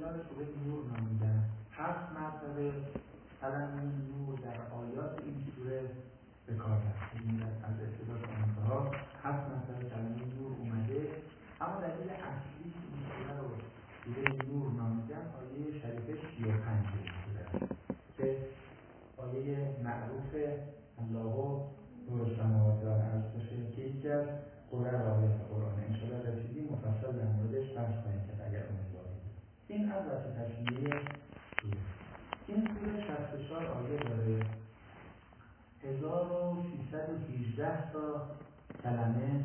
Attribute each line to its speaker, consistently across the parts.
Speaker 1: اصطلاح سوره نور نامیدن. 7 مرتبه کلمه نور در آیات این سوره به کار رفته. این از ابتدا تا انتها 7 مرتبه کلمه نور اومده. اما دلیل اصلی این سوره رو سوره نور نامیدن آیه شریفه 35 سوره که آیه معروف الله نور السماوات و الارض باشه که یکی از قرآن آیات قرآن انشاءالله رسیدیم مفصل در موردش بحث خواهیم کرد اگر امیدوارید. این از وقت تشمیه سوره. این سوره 64 آیه داره، 1318 تا کلمه،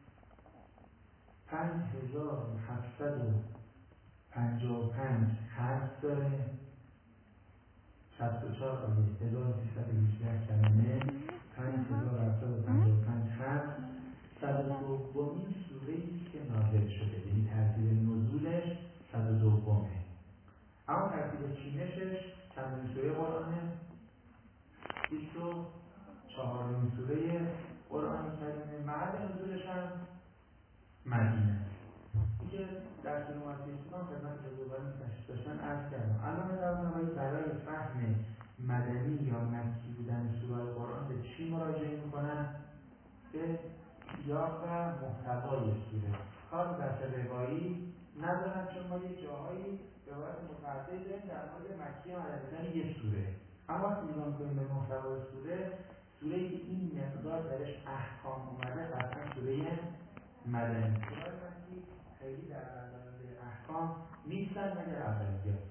Speaker 1: 5755 حرف داره، 64 آیه، 1318 کلمه، 5755 حرف. 102مین سوره‌ای که نازل شده، یعنی ترتیب نزولش 102مه. اما ترتیب چینشش چندمین سوره قرآنه؟ 24مین سوره قرآن کریمه. محل نزولش هم مدینه. این که در کلمات اسلام خدمت بزرگواران تشریف داشتن عرض کردم. علامه طباطبایی برای فهم مدنی یا مکی بودن سوره قرآن به چی مراجعه میکنن؟ به سیاق و محتوای سوره. کار بحث روایی ندارن، چون ما یه جاهایی روایت متعددی داریم در مورد مکی و مدنی یه سوره. اما وقتی نگاه می‌کنیم به محتوای سوره این مقدار درش احکام اومده قطعا سوره مدنی. سوره مکی خیلی در مورد احکام نیستن مگر اولیات.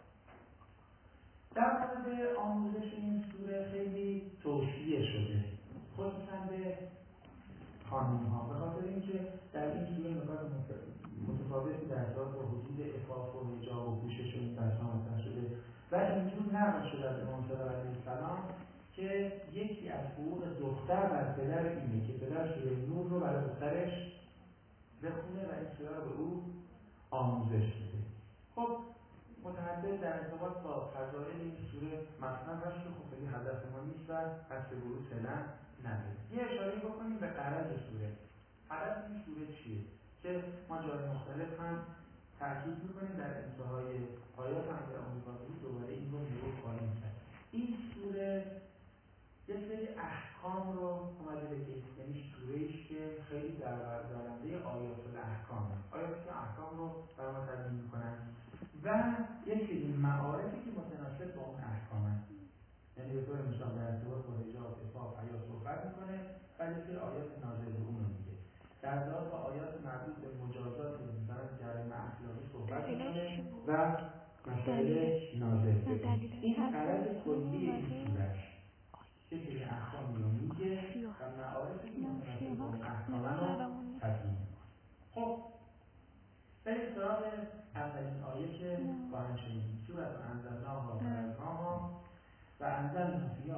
Speaker 1: در مورد آموزش این سوره خیلی توصیه شده، خصوصا به خانم‌ها، به خاطر اینکه در این سوره نکات متفاوتی در ارتباط با حدود عفاف و حجاب و پوشش این بحث‌ها مطرح شده و اینجور نقل شده از امام صادق علیه السلام که یکی از حقوق دختر بر پدر اینه که پدر سوره نور رو برای دخترش بخونه و این سوره رو به او آموزش بده. خب متحدث در ارتباط با فضائل این سوره مثلا هست که خب خیلی هدف ما نیست و قصد ورود فعلا نداریم. یه اشاره بکنیم به غرض سوره. غرض این سوره چیه؟ که ما جای مختلف هم تاکید میکنیم در انتهای آیات هم در آموزگاری دوباره این رو مرور خواهیم کرد. این سوره یه سری احکام رو اومده بگه، یعنی سوره‌ایش که خیلی دارنده آیات الاحکامه، آیاتی که احکام رو بر ما تبیین میکنن و یک سری معارفی که متناسب با اون احکامن. یعنی به طور مثال در ارتباط با حجاب، عفاف، حیا صحبت میکنه و یک سری آیات نازل به اون رو میگه. در ارتباط با آیات مربوط به مجازات مثلا جریمه اخلاقی صحبت میکنه و مسائل نازل به این غرض کلی این سوره. یک سری احکامی رو میگه و معارفی که متناسب با اون احکام رو تبیین. خب بریم سراغ اولین آیه که خواهند شنیدیم. سوره انزلناها و انزلنا فیها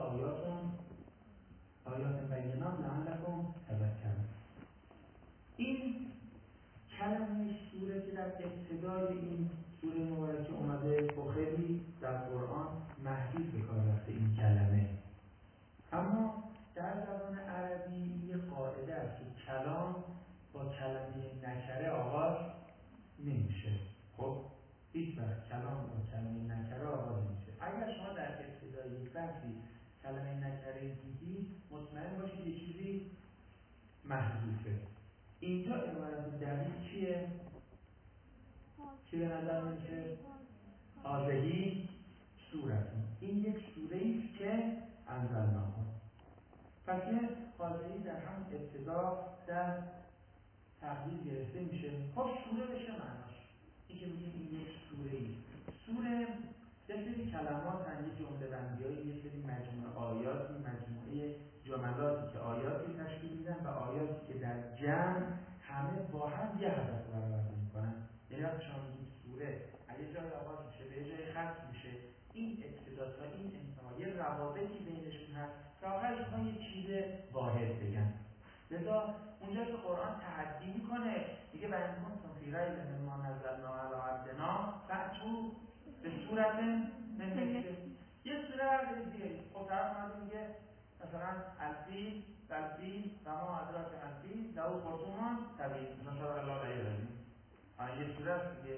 Speaker 1: آیات بینات لعلکم تذکرون. این کلمه سوره که در ابتدای این سوره مبارکه اومده و خیلی در قرآن محدود به کار رفته این کلمه، اما در زبان عربی یه قاعده است که کلام با کلمه نکره آغاز نمیشه. خب هیچ وقت کلام با کلمه نکره آغاز نمیشه. اگر شما در ابتدای یک بحثی کلمه نکره دیدید مطمئن باشید یه چیزی محذوفه. اینجا عبارت دقیق چیه؟ چی به نظر میشه؟ هذه سورتون. این یک سوره‌ای است که انزلناها. پس یه هذه در هم ابتدا در تقدیر گرفته میشه. خب سوره بشه معناش این که میگیم این یک سوره‌ای. سوره یه سری کلمات هم، یه جمله بندی‌های، یه سری مجموعه آیاتی، مجموعه جملاتی که آیاتی تشکیل میدن و آیاتی که در جمع همه با هم یه هدف رو برآورده میکنن. یعنی وقتی شما میگید سوره اگه جای آغاز میشه به جای ختم میشه، این ابتدا تا این انتها یه روابطی بینشون هست تا آخرش میخوان یه چیز واحد بگن. لذا اونجا که قرآن تحدی میکنه میگه و ان کنتم فی ریب مما نزلنا علی عبدنا فأتوا بسورة من مثله. یه سوره بردارید بیارید. خب طرف اومده میگه مثلا الفیل و ما ادراک الفیل له خرطوم طویل مثلا الله علیه و یه سوره است دیگه.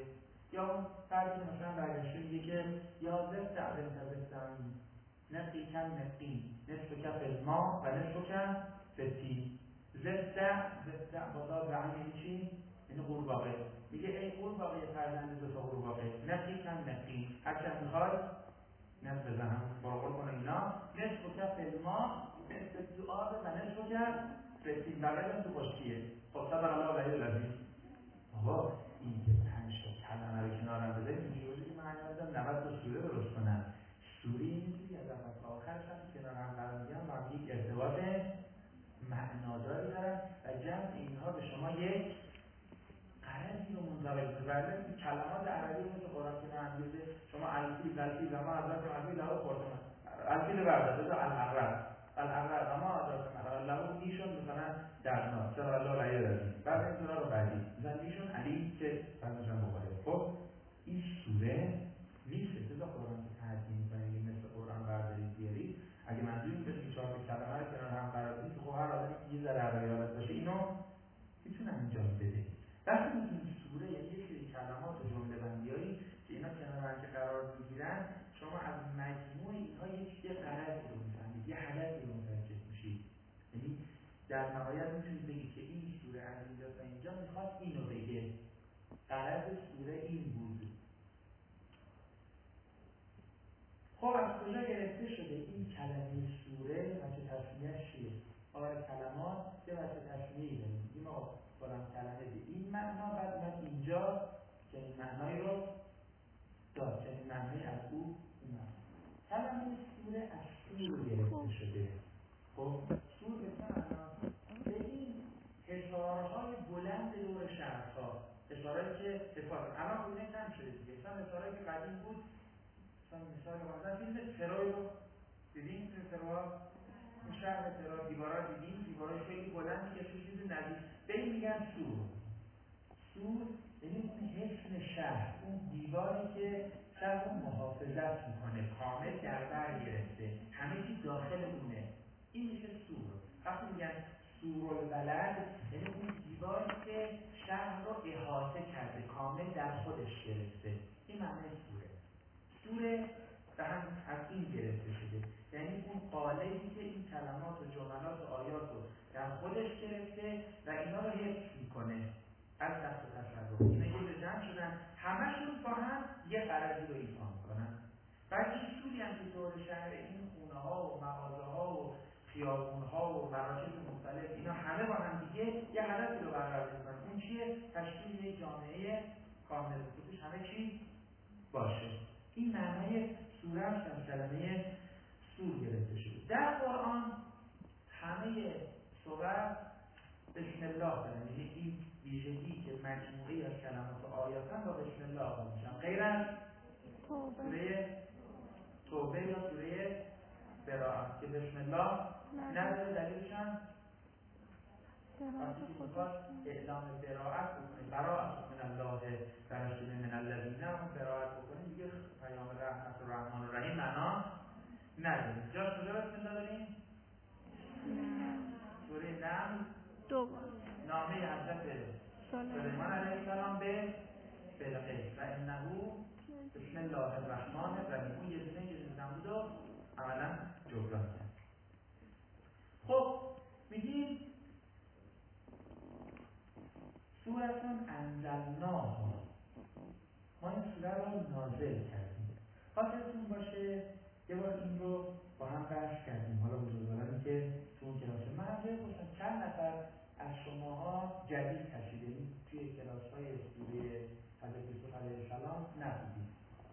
Speaker 1: یا اون فردی مثلا برگشته میگه که یا زفت عبن تبستانی نقی کم نقی نصف کف الماء و نصف کف فتی زفت بازار زعیم یعنی چی؟ یعنی قورباغه. میگه ای قورباغه فرزند دو تا قورباغه نقی کم نقی هرچند میخوای نصف بزنم قرقر کنه اینا نصف کف الماء نصف تو آب و نصف کف فتی بقیه تو خشکیه. خب صدق الله علیه العظیم. آقا این که 5 تا کلمه رو کنارم بذاریم اینجوری باشه که من انجام 90 تا سوره درست کنم. سوره اینجوری از اول تا آخرش هم کنار هم قرار میگم و یک ارتباط معناداری دارن و جمع اینها به شما یک غرضی رو منتقل می‌کنه. این کلمات عربی رو مثل قرآن که نمی‌گه شما الفیل زمان حضرت الفیل له خرطوم الفیل برده بذار العرب اما آدم لهو ایشون مثلا در نار صلی الله علیه و آله. بعد این سوره رو بعدی مثلا ایشون علی که فرضاً بخوره. خب این سوره نیست بذار قرآن که ترجمه می‌کنه این مثل قرآن بردارید بیارید اگه منظورتون بشه 4 تا کلمه رو کنار هم قرار بدید خب هر آدمی که یه ذره عربی بلد باشه اینو میتونه انجام بده. وقتی میگیم سوره یعنی یه سری کلمات و جمله بندیایی که اینا کنار هم که قرار میگیرن شما از مجموع اینها یه غرضی رو میفهمید یه هدفی رو متوجه میشید. یعنی در نهایت میتونید بگید که این سوره از اینجا تا اینجا میخواد اینو بگه. غرض سوره این بود. خب از کجا گرفته شده این کلمه سوره و چه تصمیهش چیه؟ آره کلمات چه وجه تصمیهی داریم این ما فلان کلمه به این معنا بعد من اینجا که این معنایی رو داد که این معنایی از او اومد. کلمه سوره از سور گرفته شده. خب سور به چه معنا؟ به این حصارهای بلند دور شهرها حصارهایی که الان خودنه کم شده دیگه چون حصارهایی که قدیم بود مثال مثلا فیلم ترور رو دیدیم ترور این شهر ترور دیوارا دیدیم دیوارای خیلی بلندی که تو چیز نزدیک به این میگن سور یعنی اون حصن شهر اون دیواری که شهر رو محافظت میکنه کامل در بر گرفته همه چیز داخل اونه این میشه سور. وقتی میگن سور البلد یعنی اون دیواری که شهر رو احاطه کرده کامل در خودش گرفته این معنی سوره به هم از این گرفته شده یعنی اون قالبی که این کلمات و جملات و آیات رو در خودش گرفته و اینا رو حفظ میکنه از دست و تصرف اینا یه جمع شدن همشون با هم یه غرضی رو ایفا میکنن. بعد این سوری هم که دور شهر این خونه ها و مغازه ها و خیابون ها و مراکز مختلف اینا همه با هم دیگه یه هدفی رو برقرار میکنن. اون چیه؟ تشکیل یک جامعه کامل توش همه چی باشه. این معنای سوره است از کلمه سور گرفته شده. در قرآن همه سور بسم الله دارن یعنی این ویژگی که مجموعی از کلمات و آیاتن با بسم الله آغاز میشن غیر از سوره توبه یا سوره براءت که بسم الله نداره. دلیلش هم وقتی که میخواد اعلام براءت بکنه براءت من الله و رسول من الذین هم براءت بکنه دیگه پیام رحمت و رحمان و رحیم معنا نداره. جاش کجا بسم الله داریم؟ سوره نمل نامه حضرت سلیمان علیه السلام به بلقیس و انه بسم الله الرحمن الرحیم. اون یه دونه نمود و عملا جبران کرد. خب میگیم سورتون انزلناها ما این سوره رو نازل کردیم. خاطرتون باشه یه بار این رو با هم بحث کردیم. حالا بزرگوارانی که تو اون کلاس من جای باشن چند نفر از شماها جدید کشیدیم توی کلاس های سوره حضرت یوسف علیه السلام نبودیم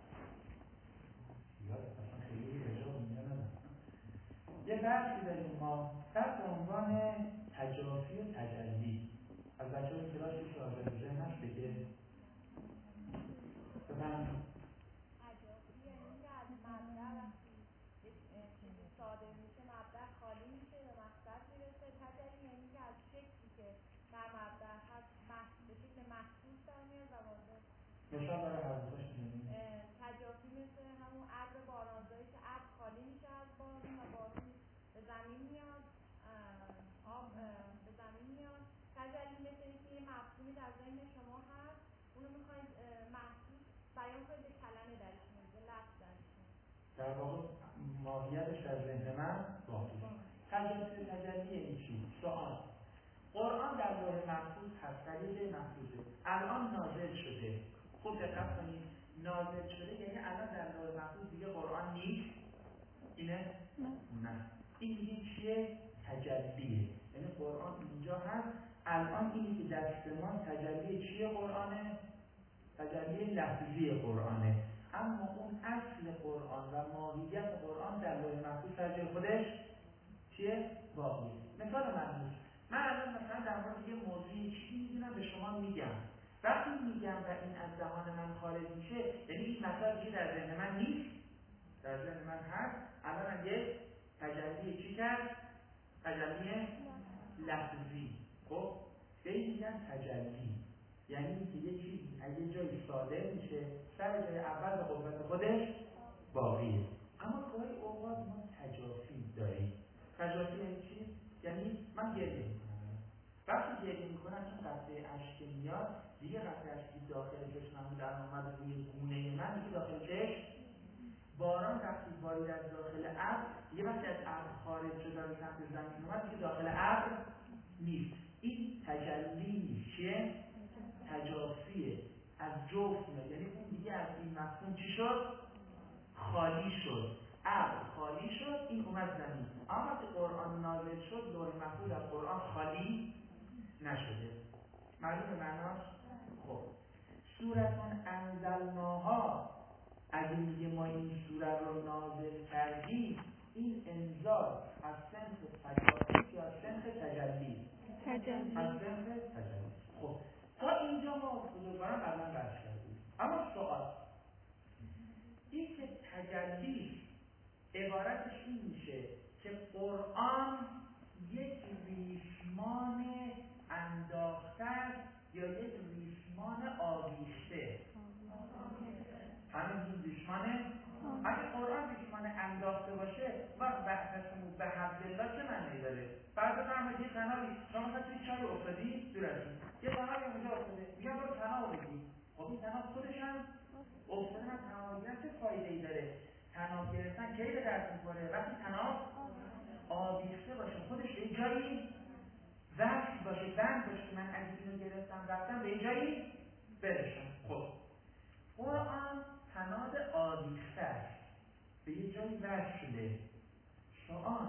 Speaker 1: یاد اصلا خیلی رجاع اینجا ندارم. یه بحثی داریم ما تحت عنوان تجافی و تجلی. از بچه های کلاسی که آزاد جای هست بگه بفرمایید.
Speaker 2: تجافی یعنی که از مبدأ وقتی چیزی صادر میشه مبدأ خالی میشه و مقصد میرسه. تجلی یعنی که از شکلی که در مبدأ هست به شکل محسوس در میاد و واضح.
Speaker 1: مثال برای حضرتش میدونیم
Speaker 2: تجافی مثل همون ابر بارانزایی که ابر خالی میشه از بارون و بارون به زمین میاد آب به زمین میاد. تجلی مثل اینکه یه مفهومی در ذهن شما هست اونو میخواید محسوس
Speaker 1: ماهیتش در ذهن من باقی. تجلی یعنی چی؟ سوال. قرآن در لوح محفوظ هست، طریق محفوظه. الان نازل شده. خوب دقت کنید، نازل شده یعنی الان در لوح محفوظ دیگه قرآن نیست. اینه؟ نه. این دیگه چیه؟ تجلیه. یعنی قرآن اینجا هست. الان اینی که دست ما تجلی چیه قرآنه؟ تجلی لفظی قرآنه. اما اون اصل قرآن و ماهیت قرآن در لوح محفوظ در جای خودش چیه؟ باقی. مثال ملموس، من الان مثلا در مورد یه موضوعی چیزی میدونم به شما میگم. وقتی میگم و این از دهان من خارج میشه، یعنی این مطلب دیگه در ذهن من نیست، در ذهن من هست. الان یه تجلی چی کرد؟ تجلی لفظی. خب به این میگن تجلی، یعنی که یه چیزی از یه جایی صادر میشه، سر جای اول به قوت خودش باقیه. اما گاهی اوقات ما تجافی داریم. تجافی یعنی چی؟ یعنی من گریه میکنم، وقتی گریه میکنم چون قطره اشک میاد، دیگه قطره اشکی داخل چشمم در اومد روی گونه من، دیگه داخل چشم. باران وقتی بارید از داخل ابر، یه وقتی از ابر خارج شد و سمت زمین اومد، دیگه داخل ابر نیست. این تجلی نیست. چیه؟ تجافیه، از جفت میاد. یعنی اون دیگه از این مفهوم چی شد؟ خالی شد. ابر خالی شد، این اومد زمین. اما وقتی قرآن نازل شد، لوح محفوظ از قرآن خالی نشده. معلومه معناش؟ خب سورتون انزلناها، اگه میگه ما این سوره رو نازل کردیم، این انزال از سنخ تجافی یا از سنخ تجلی؟ از سنخ تجلی. خب تا اینجا ما بزرگواران قبلا بحث کردیم. اما سوال این که تجلی عبارتش این میشه که قرآن یک ریسمان انداخته یا یک ریسمان آویخته. همین ریسمانه. اگه قرآن ریسمان انداخته باشه، وقت بعثتون به حبلالله چه معنی داره؟ بعد فرماید یه تنابی، شما مثلا توی چای افتادی دورتون، یه تنابی اونجا افتاده، میگم برو تناب بگی. خب این تناب خودش هم افتادن هم تناب گیرن چه فایده‌ای داره؟ تناب گرفتن کی به درد می‌خوره؟ وقتی تناب آویخته باشه، خودش به جایی وصل باشه، بند باشه که من اگه اینو گرفتم رفتم به جایی برسم. خب قرآن تناب آویخته است، به یه جایی وصل شده. سوال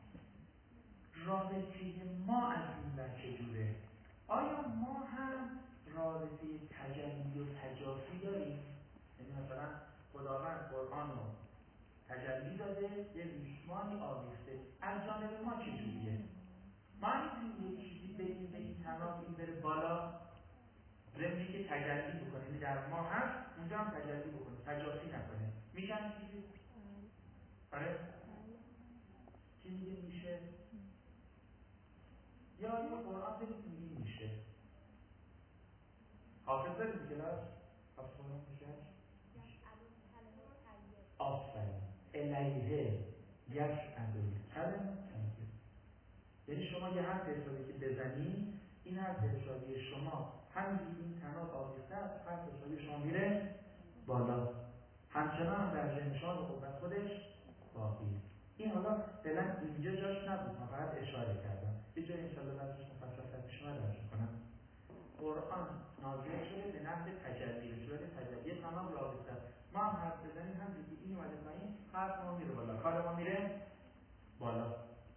Speaker 1: رابطه ما از این ور چجوره؟ آیا ما هم رابطه تجلی و تجافی داریم؟ یعنی مثلا خداوند قرآن رو تجلی داده، یه ریسمانی آویخته، از جانب ما چجوریه؟ ما میتونیم یه چیزی بگیم به این تناب این بره بالا، زمینی که تجلی بکنه، یعنی در ما هست اونجا هم تجلی بکنه، تجافی نکنه. میشن چیزی؟ آره؟ چی میگه میشه؟ یا آیه قرآن دارید میگه میشه. حافظ دارید میگه کلاس؟ حافظ قرآن میشه؟ آفرین الیه یسعد الکلم الطیب. یعنی شما یه حرف حسابی که بزنی، این حرف حسابی شما همینجوری این تناب آویخته است، حرف حسابی شما میره بالا، همچنان هم در ذهن شما به قوت خودش باقی. این حالا فعلا اینجا جاش نبود، من فقط اشاره کردم. یه جایی انشاءالله بعدش مفصل پیش من درس میکنم. قرآن نازل شده به نحو تجلی، به صورت تجلی تمام آویخته. ما هم حرف بزنیم همینجوری این اومده پایین، حرف ما میره بالا، کار ما میره بالا.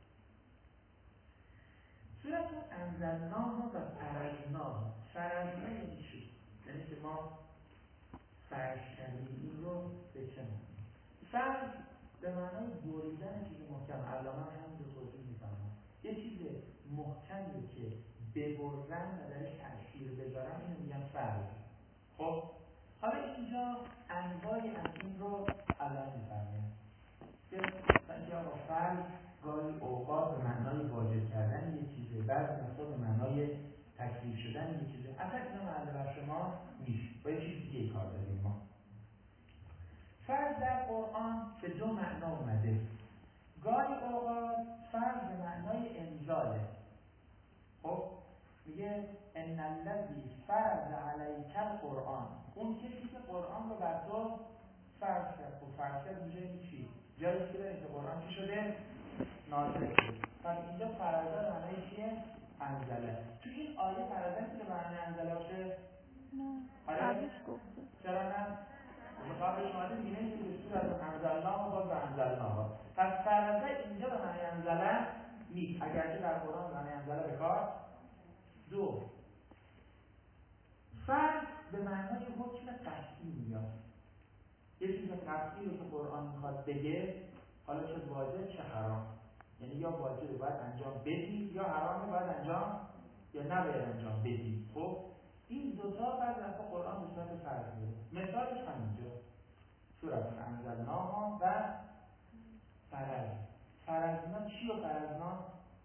Speaker 1: صورت انزلناه و فرضناه. فرضناه یعنی چی؟ یعنی که ما فرض کردیم این رو به چه معنی؟ فرض به معنای بریدن چیز محکم. علامه هم به توضیح میفهمم. یه چیز محکمی که ببرن و درش تأثیر بذارن اینو میگن فرض. خب حالا اینجا انواعی از این رو علامه میفهمم. که آقا فرض گاهی اوقات به معنای واجب کردن یه چیزه، بعضی وقتا به معنای تکلیف شدن یه چیزه. اصلا اینا محل بحث ما نیست، با یه چیز دیگه کار داریم ما. فرض در قرآن به دو معنا اومده. گاهی اوقات فرض به معنای انزاله. خب میگه ان الذی فرض علیک القرآن، اون کسی که قرآن رو بر تو فرض کرد. خب فرض کرد میشه این چی؟ جایی که داریم که قرآن چی شده؟ نازل شده. پس اینجا فرزا معنی چیه؟ انزله. تو این آیه فرزا که معنی انزله باشه؟
Speaker 3: قبلش گفته
Speaker 1: چرا نه؟ قبلش اومده دیگه نمیشه دستور از انزلنا و باز به انزلنا. پس فرزا اینجا به معنی انزله نیست، اگرچه در قرآن معنی انزله به کار. دو، فرض به معنای حکم قطعی میاد. یه چیز قطعی رو که قرآن میخواد بگه، حالا چه واجب چه حرام، یعنی یا واجب باید انجام بدی یا حرام باید انجام یا نباید انجام بدی. خب این دوتا بعد از قرآن به صورت فرض میاد. مثالش همینجا سورة انزلناها و فرضنا چی رو فرضنا؟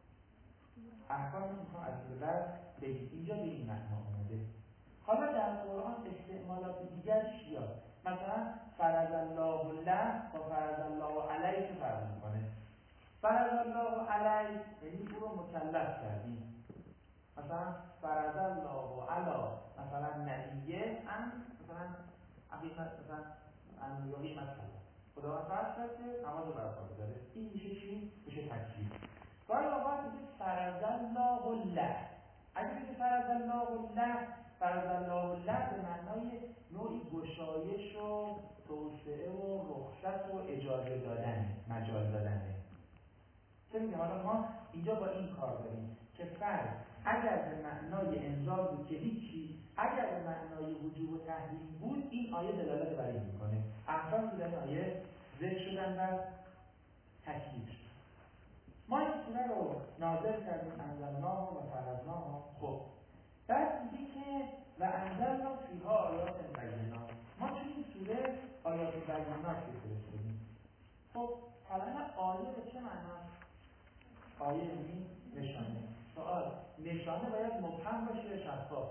Speaker 1: احکامی میخوام از این بعد بگید. اینجا به این معنا اومده. حالا در قرآن استعمالات دیگر چیاد؟ مثلا فرض الله له و فرض الله علیه چه فرق میکنه؟ فرض الله علیه یعنی او رو مکلف کردیم. مثلا فرض الله علی مثلا نبیه هم مثلا عقیمت مثلا انویقی مثلا خداوند فرض کرد که نماز برپا بذاره. این میشه چی؟ میشه تکلیف. گاهی اوقات میگه فرض الله له. اگه بگه فرض الله له، فرض الله له به معنای نوعی گشایش و توسعه و رخصت و اجازه دادن، مجال دادنه. چون که حالا ما اینجا با این کار داریم که فرض اگر به معنای انزال بود که هیچی، اگر به معنای وجوب و تحریم بود این آیه دلالت بر این میکنه. احکام که در این آیه ذکر شدن و تکلیف شدن. ما این سوره رو نازل کردیم انزلناها و فرضناها. خب بعد میگه که و انزلنا فیها آیات بینات. ما توی این سوره آیات بینات رو فرستادیم. خب کلمه آیه به چه معناست؟ آیه یعنی نشانه. سوال نشانه باید مبهم باشه یا شفاف؟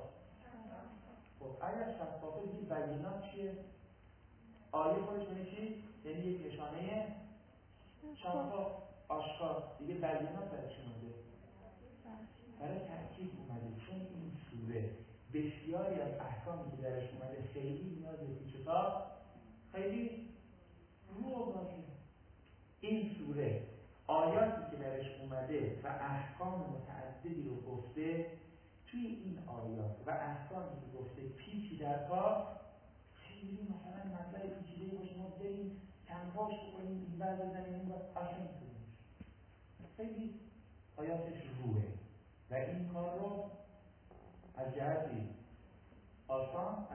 Speaker 1: خب اگر شفافه دیگه بینات چیه؟ آیه خودش یعنی چی؟ یعنی یک نشانه شفاف آشکار. دیگه بینات برای چی اومده؟ برای تأکید اومده. چون این سوره بسیاری از احکامی که درش اومده خیلی نیاز به پیچ‌وتاب خیلی رو باشه. این سوره آیاتی که درش اومده و احکام متعددی رو گفته، توی این آیات و احکامی که گفته پیچی در کار خیلی مثلا مطلب پیچیده‌ای باشه ما بریم کنکاش بکنیم این بعد بزنیم این بعد اصلا اینطوری خیلی آیاتش روه و این کار رو از جهتی آسان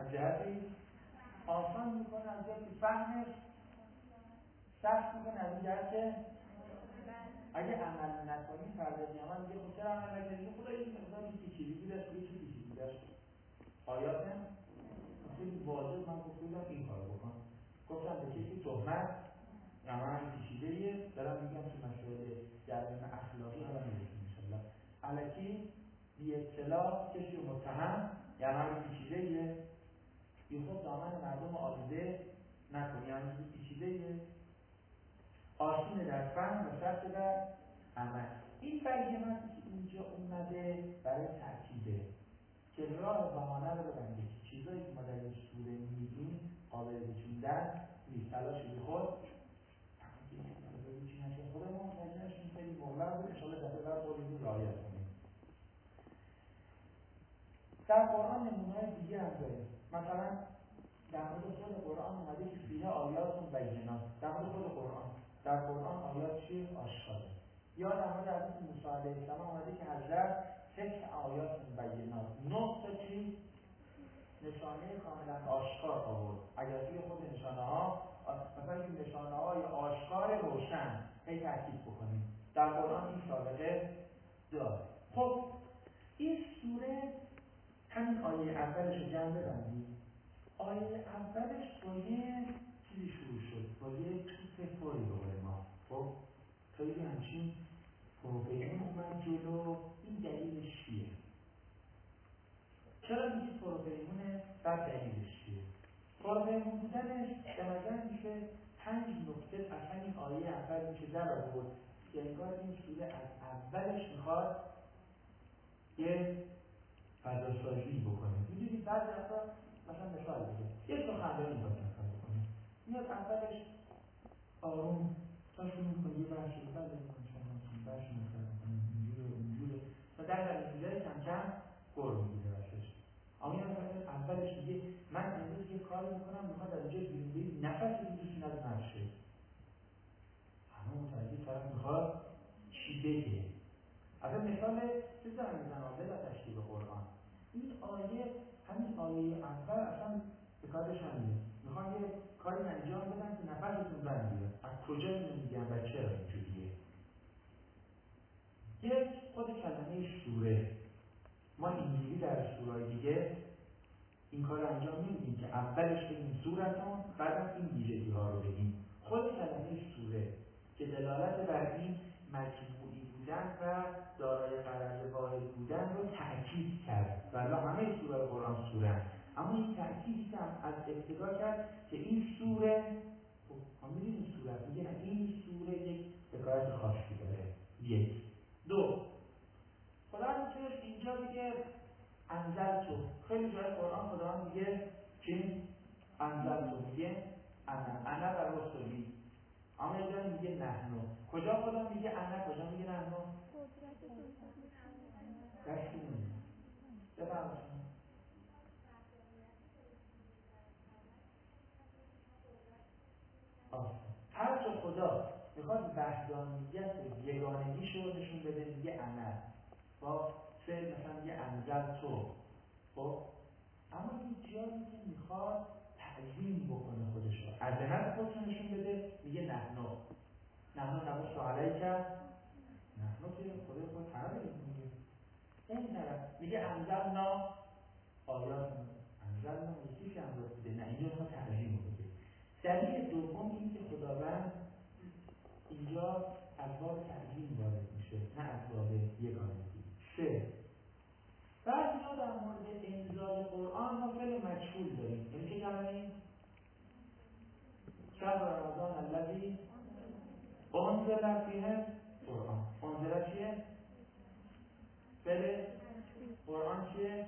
Speaker 1: میکنه، از جهتی فهمش سخت میکنه، از جهت اگه عمل نکنی فردا قیامت میگه خب چرا عمل نکردی؟ خدا این مقداری پیچیدگی داشت، یه چیزی پیچیدگی داشت. آیات خیلی واضح من گفتم این کارو بکن. گفتم به کسی تهمت عمل پیچیده‌ایه، دارم میگم تو مسائل جریان اخلاقی الان میرسیم ان شاء الله. الکی بی اطلاع کسی رو متهم یا عمل پیچیده‌ایه، بی خود دامن مردم آلوده نکنی، عمل پیچیده‌ایه، آسونه در فهم و سخت در عمل. این بیناتی که اینجا اومده برای تأکیده که راه بهانه رو ببندید. چیزایی که ما در این سوره میگیم قابل وجودن نیست. تلاش بی خود خودمون متوجهش خیلی مغلق بود. انشاءالله دفعه بعد خودمون رعایت کنیم. در قرآن نمونه‌های دیگه هم داریم. مثلا در مورد خود قرآن اومده که فیه آیات بینات. در مورد خود قرآن، در قرآن آیات چیه؟ آشکاره. یا در مورد حضرت موسی علیه السلام اومده که حضرت 6 آیات بینات، 9 تا چی؟ نشانه کاملا آشکار آورد. اگر توی خود نشانه ها مثلا این نشانه های آشکار روشن هی تاکید بکنیم، در قرآن این سابقه داره. خب این سوره همین آیه اولش رو جمع ببندیم. آیه اولش با یه چیزی شروع شد، با یه توپ فوری رو ما. خب خیلی همچین پروپیمون اومد جلو. این دلیلش چیه؟ چرا میگید پروپیمونه؟ بعد دلیلش چیه؟ پروپیمون بودنش به نظر میشه 5 نکته اصلا این آیه اول میشه در آورد که انگار این سوره از اولش میخواد یه فضاسازی بکنه. میدونید بعضی وقتا مثلا مثال بگم یه سخنرانی میخواد مثال بکنه، میاد اولش آروم بشه بله من شما بشه مثلا اینجوره و در نتیجه کم کم گر میگیره بشش. اما این مثلا اولش میگه من امروز یه کاری میکنم میخواد در اینجا بیرون نفسی بکشین از نفشه. همه متوجه طرف میخواد چی بگه. اصلا مثال چیز دارم میزن آده و تشکیل قرآن. این آیه همین آیه اول اصلا به کارش همینه. میخوان یه کاری انجام بدن که نفستون بندیره. از کجا اینو میگن و چرا اینجوریه؟ یک خود کلمه سوره. ما اینجوری در سورهای دیگه این کار انجام نمیدیم که اولش بگیم سورتون بعد این ویژگی ها رو بگیم. خود کلمه سوره که دلالت بر این مجموعی بودن و دارای غرض واحد بودن رو تأکید کرد. ولی همه سوره قرآن سوره، اما این تأکیدی که از ابتدا کرد که این سوره ما می‌دونیم سوره میگه این سوره یک حکایت خاصی داره. یک. دو، خدا میتونه اینجا میگه انزلتو. خیلی جای قرآن خدا میگه چی؟ انزلتو میگه انا و رسولی. اما اینجا میگه نحنو. کجا خدا میگه انا، کجا میگه نحنو؟ دشتی نمیگه. بفرمایید. هر جا خدا میخواد وحدانیت و یگانگیش رو نشون بده میگه انا. با فعل مثلا میگه انزلتو. خب اما این جایی که میخواد تعظیم بکنه خودش رو، عظمت خودش رو نشون بده میگه نحنو. نحنو نبوش رو علیه کرد. نحنو که خودش خود طرف میگه. اون طرف میگه انزلنا آیات انزلنا یکی که انزل بوده. نه اینجا میخواد تعظیم بکنه. دلیل دوم این که خداوند اینجا از باب تعظیم وارد میشه نه از باب یگانگی. سه، بعضی‌ها در مورد انزال قرآن ما فعل مجهول داریم. یعنی چه کلمه‌ای؟ شهر رمضان الذی انزل فیه قرآن. انزل چیه؟ فعل قرآن چیه؟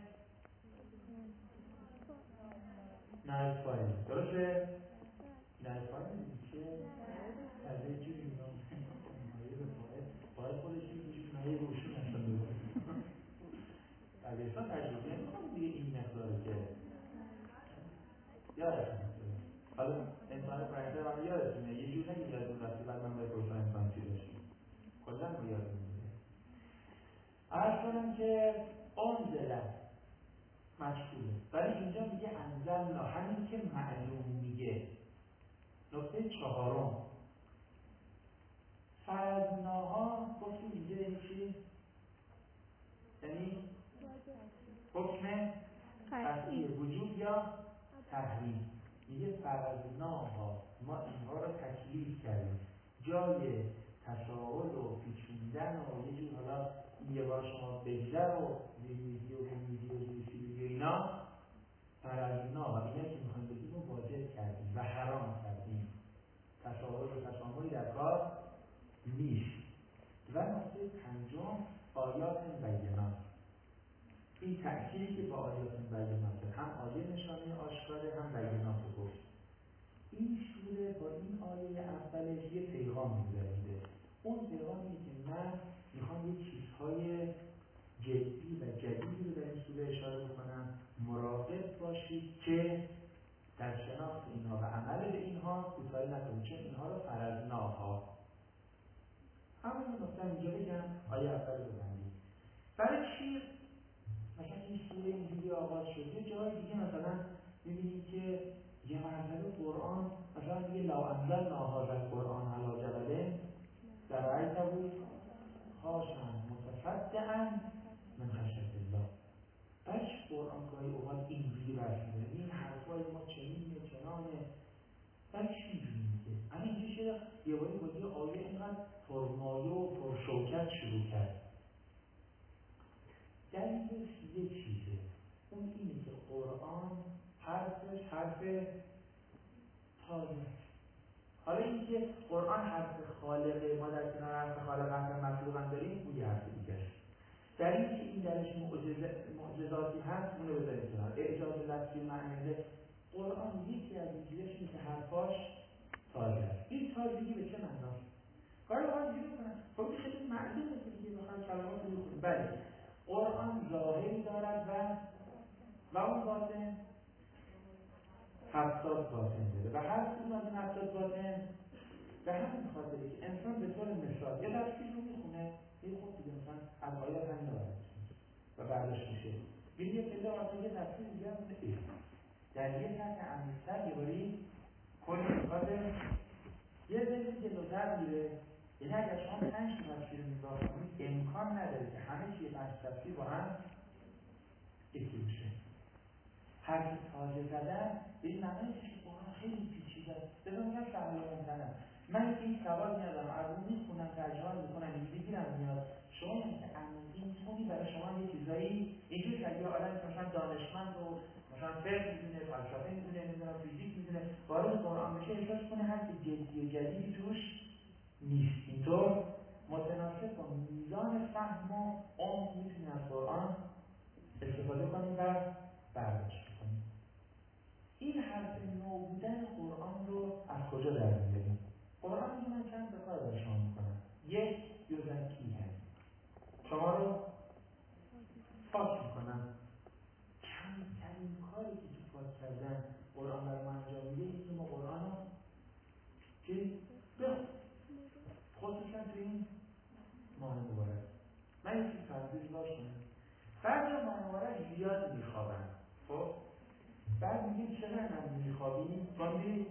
Speaker 1: نایب فایل. درسته؟ نایب فایل چیه؟ ترجیح چی میگم؟ نایب فایل خودش چیه؟ نایب روشون اصلا دوباره دبیرستان تجربه نمی‌کنم دیگه این مقداری که یادتونه. حالا انسان فرنسه من یادتونه یه جور نگه یادتون رفتی بعد من بپرسم انسان چی داشتیم کلا ما یادتون میده. عرض کنم که انزله مجهوله ولی اینجا میگه انزلنا، همین که معلوم میگه. نکته چهارم، فرضناها گفتیم اینجا یعنی چی؟ یعنی حکم قطعی وجود یا تحریم. میگه فرضناها، ما اینها رو تکلیف کردیم. جای تساهل و پیچوندن و یه جور حالا یه بار شما بگذر و زیمیزی و بمیزی و زیمیزی و اینا فرضنا و اینا که میخوایم بگیم رو واجب کردیم و حرام کردیم. تساهل و تسامحی در کار نیست. و نکته پنجم آیات بینات. این تأکیدی که با آیات بینات هم آیه نشانه آشکاره هم بینات گفت. این سوره با این آیه اولش یه پیغام می‌دهیده. اون پیغامی که من میخوام یه چیزهای جدی و جدیدی رو در این سوره اشاره بکنم. مراقب باشید که در شناخت اینها و عمل به اینها کوتاهی نکنید، چون اینها رو فرضناها. همین نکته اینجا بگم آیه اول رو ببندید. برای چی مثلا این سوره اینجوری آغاز شد؟ یه جای دیگه مثلا می‌بینید که یه مرتبه قرآن مثلا میگه لو انزلنا هذا القرآن علی جبل لرأیته خاشعا متصدعا من خشیة الله. بچه قرآن گاهی اوقات اینجوری برمی‌داره، این حرفای ما چنینه چنانه. بچه اینجوری میگه اما اینجوری شده یه باری با یه آیه اینقدر پرمایه و پرشوکت شروع کرد. دلیلش یه چیزه، اون اینه که قرآن حرفش حرف تازه. حالا اینکه قرآن حرف خالقه، ما در کنار حرف خالق حرف مخلوق هم داریم، اون یه حرف دیگه است. در این که این درش معجزاتی هست اونو بذاریم کنار. اعجاز لفظی معنی قرآن یکی از این چیزاش اینه که حرفاش تازه است. این تازگی به چه معناست؟ گاهی اوقات اینجوری میکنن خب این خیلی معلومه که دیگه بخواد کلمات رو بخونیم. بله قرآن ظاهری دارد و اون باطن 70 باطن داره و هر کدوم از این 70 باطن به همین خاطره که انسان به طور مثال یه دفعه رو میخونه یه خب دیگه مثلا از آیات همین آیات و برداشت میشه بینی یه پله آیات یه تفسیر دیگه هم میشه در یه سطح عمیق‌تر یه باری کلی میخواد یه ذهنی جلوتر میره. یعنی اگر شما 5 تفسیر نگاه کنید امکان نداره که همه چیه 5 تفسیر با هم یکی میشه. حرف تازه زدن به این معنی که قرآن خیلی پیچیده است. بذار میگم سهل ممتنه. من این سوال میادم از اون میخونم ترجمه میکنم اینجوری گیرم میاد. شما که عمیقی میخونی برای شما یه چیزایی اینجوری که یه آدم مثلا دانشمند و مثلا فقه میدونه، فلسفه میدونه، نمیدونم فیزیک میدونه، وارد قرآن بشه احساس کنه هر چیز جدی و جدیدی توش نیست. اینطور متناسب با میزان فهم و عمق میتونید از قرآن استفاده کنید و برداشت کنید. این حرف نو بودن قرآن رو از کجا در میاریم؟ قرآن رو من چند تا کار برای شما میکنم. یک، یوزکیه شما رو پاک میکنم. کمترین کاری که تو پاک کردن قرآن برای ما انجام میده این که ما قرآن رو چی؟ بخون. خصوصا تو این ماه مبارک. من یکی فرضیش باشم بعد ماه مبارک زیاد میخوابن. خب بعد میگیم چرا هم میخوابیم؟ چون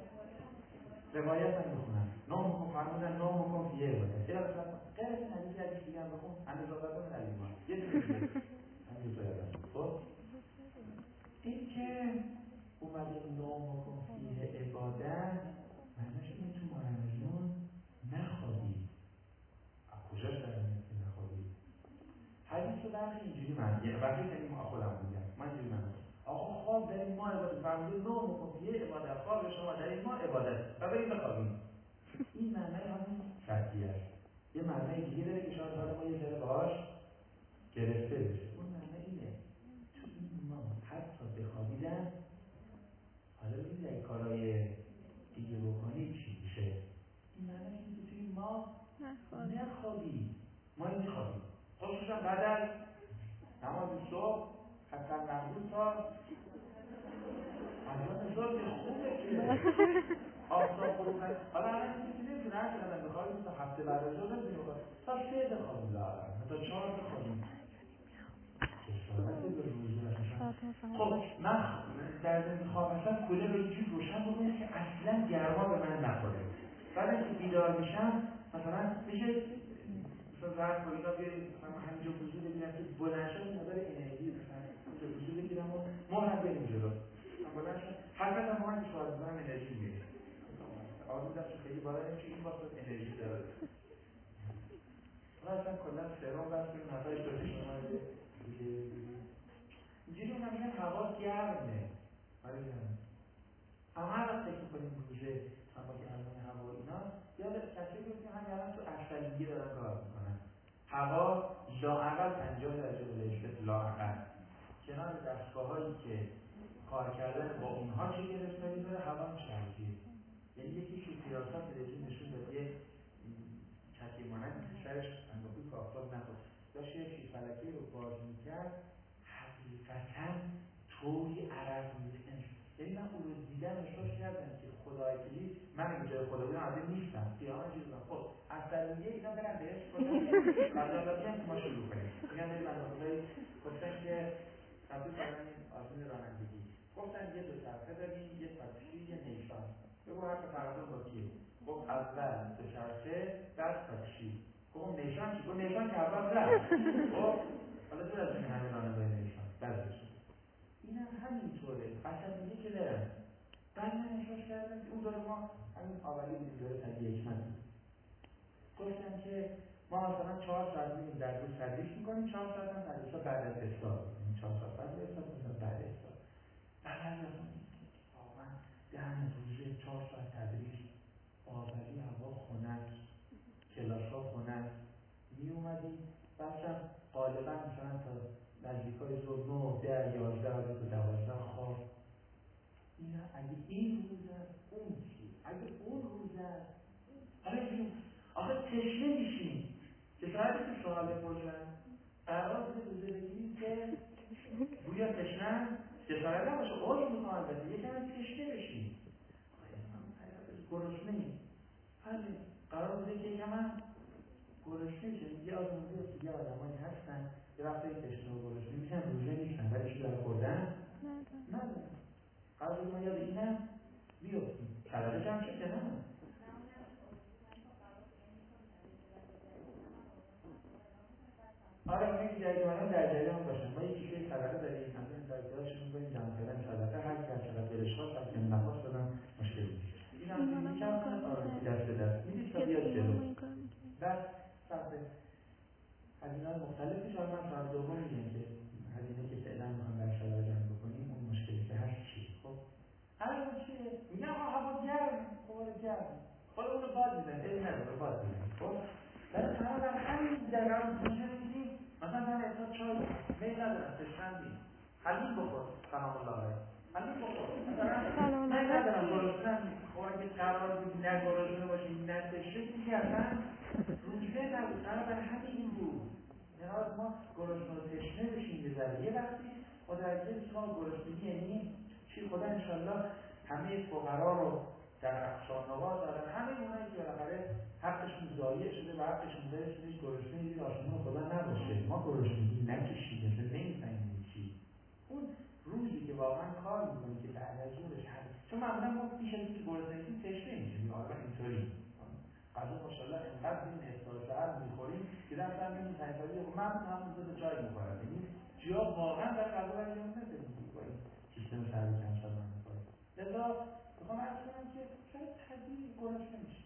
Speaker 1: روایت هم بخونن نام کن فرمودن نام کن فیه باید یه رفت غیر این حدیثی حدیث دیگه هم بخون همه زادت هم نلیمان یه دیگه همین دو یادم. خب این که اومده نام کن فیه عبادت معنیش اینه تو ماه نخوابی. کجاش در میاد که نخوابی؟ حدیث رو برخی اینجوری من یه وقتی کنیم خودم بودم من اینجوری من آقا خواب در این ماه عبادت فرموده نوم و کفیه عبادت خواب شما در این ماه عبادت و برید بخوابید. این معنی همون شرطی است. یه معنی دیگه داره که شاید حالا ما یه ذره باهاش گرفته بشه. اون معنی اینه تو این ماه حتی بخوابیدن حالا ببینید اگه کارهای دیگه بکنید چی میشه. این معنی اینه که تو این ماه نخوابی ما این میخوابیم خصوصا بعد از نماز صبح حتی مقبول تا اذان ظهر که خوبه که آفتاب غروب نکنه. حالا الان کسی نمیتونه هر چقدر بخوابیم تا هفته بعد از ظهر نمیتونه بخوابیم تا 3 بخوابیم لااقل تا 4 بخوابیم. خب من در ضمن خواب هستم کولر رو اینجوری روشن بکنم که اصلا گرما به من نخوره. بعد که بیدار میشم مثلا میشه مثلا ظرف و اینا بیاریم مثلا همینجا وضو بگیرم که بلند شد این مقدار انرژی مثلا اینجا وضو بگیرم و مهر بریم جلو. من بلند شد حقیقت هم من که شوهر بزنم انرژی میره آدم دست خیلی بالا نمیشه این واسه انرژی داره. من اصلا کلا سرم بس کنیم نفرش داشته شما اینجوری من میگم هوا گرمه آره گرمه. اما هر وقت فکر کنیم روزه اما گرمان هوا اینا یاد کسی بود که همین الان تو اشتلیگی دارن کار میکنن. هوا لااقل 50 درجه بلژیک لااقل کنار دستگاه‌هایی که کار کردن با اونها چه گرفتاری داره هوا چرخیه. یعنی یکی که سیاست تلویزیون نشون داد یه چکی مانند که سرش اندازه که آفتاب نخورد داشت یه شیش فلکی رو باز میکرد حقیقتاً طوری عرق میزنه. یعنی من اون رو دیدم احساس کردم که خدای کلی من به جای خدا بودم از این نیستم قیامت چیز بودم. خب از دیگه اینا برن بهش گفتن قضاوتی هم که ما شروع کنیم میگم بریم بنده خدایی گفتن که تبدیل کردن این آزمون رانندگی گفتن یه دو طرفه داریم یه تاکسی یه نیسان بگو هر تفاوت با کیه. خب اول دو طرفه بعد تاکسی. گفتم نیسان چی؟ گفت نیسان که اول رفت. خب حالا دور از این همه رانندگی نیسان بعدش این هم همینطوره اصلا میگه که برن بعد من احساس کردم که اون داره ما همین آوری بودیم داره تدیه حکمت گفتم که ما مثلا 4 ساعت میریم در روز تدریس میکنیم 4 ساعت هم تدریس ها بعد از افطار 4 ساعت بعد از افطار مثلا بعد از افطار بعد از افطار واقعا دهن روزه 4 ساعت تدریس آوری هوا خنک کلاس ها خنک می اومدیم بعدم غالبا مثلا تا نزدیکای ظهر 9 10 11 تا 12 خواب. اینا اگه این روز است اون چی؟ اگه اون روز است حالا اینجوری آخه تشنه میشین که شاید تو سوال بپرسن قرار بوده روزه بگیرید که گویا تشنه جسارت نباشه عذر میخوام البته یکم تشنه بشین گرسنه ای بله قرار بوده که یکم گرسنه شد. یه آدم‌ها یه آدمایی هستن یه وقتی تشنه و گرسنه میشن روزه نیستن ولی چی داره خوردن؟ نداره. قرار بوده ما یاد اینم بیفتیم صدقه جمع شد که نه؟ آره اونی که جریان‌ها در جریان باشن ما یکی که صدقه داریم از این سایت‌هاشون می‌کنیم جمع کردن صدقه هر کی از چقدر دلش خواست هر کی نخواست دادن مشکل نیست این هم یکم آره دست به دست میدید تا بیاد جلو بعد صرف هزینه‌های مختلفی شاید من ساعت دوم میگم که هزینه که فعلا می‌خوام در صدقه جمع بکنیم اون مشکلی که هست چیه خب الان چیه میگم هوا گرم گرم خود اونو باد میزنه این نداره باد میزنه خب در قرار همین درم می‌شنیدیم مثلا من احساس چای میل ندارم تشنه‌ام حلیم بخور سلام الله علیه حلیم بخور مثلا من ندارم گرسنه‌ام خب اگه قرار بود نه گرسنه باشیم نه تشنه دیگه اصلا روزه نبود قرار بر همین بود یعنی ما گرسنه و تشنه بشیم یه ذره یه وقتی متوجه بشیم ما گرسنگی یعنی چی خدا انشالله همه فقرا رو در اقصا نواز دارن همه اونایی که بالاخره حقشون ضایع شده و حقشون ضایع شده گرسنه یه آسمون خدا نباشه ما گرسنگی نکشیدیم مثل نمیفهمیم چی اون روزی که واقعا کار میکنی که بعد از ظهرش هست چون معمولا ما پیش از اینکه گرسنگی تشنه میشیم حالا اینطوری غذا ماشاءالله انقدر این افطار سحر میخوریم که دست هم این تایفایی من هم دو تا چای میخورم یعنی جا واقعا در غذا برای اون نمی‌کنیم با این سیستم سحری کم شدن می‌کنیم لذا میخوام عرض کنم که شاید تدبیر گرسنه نمیشه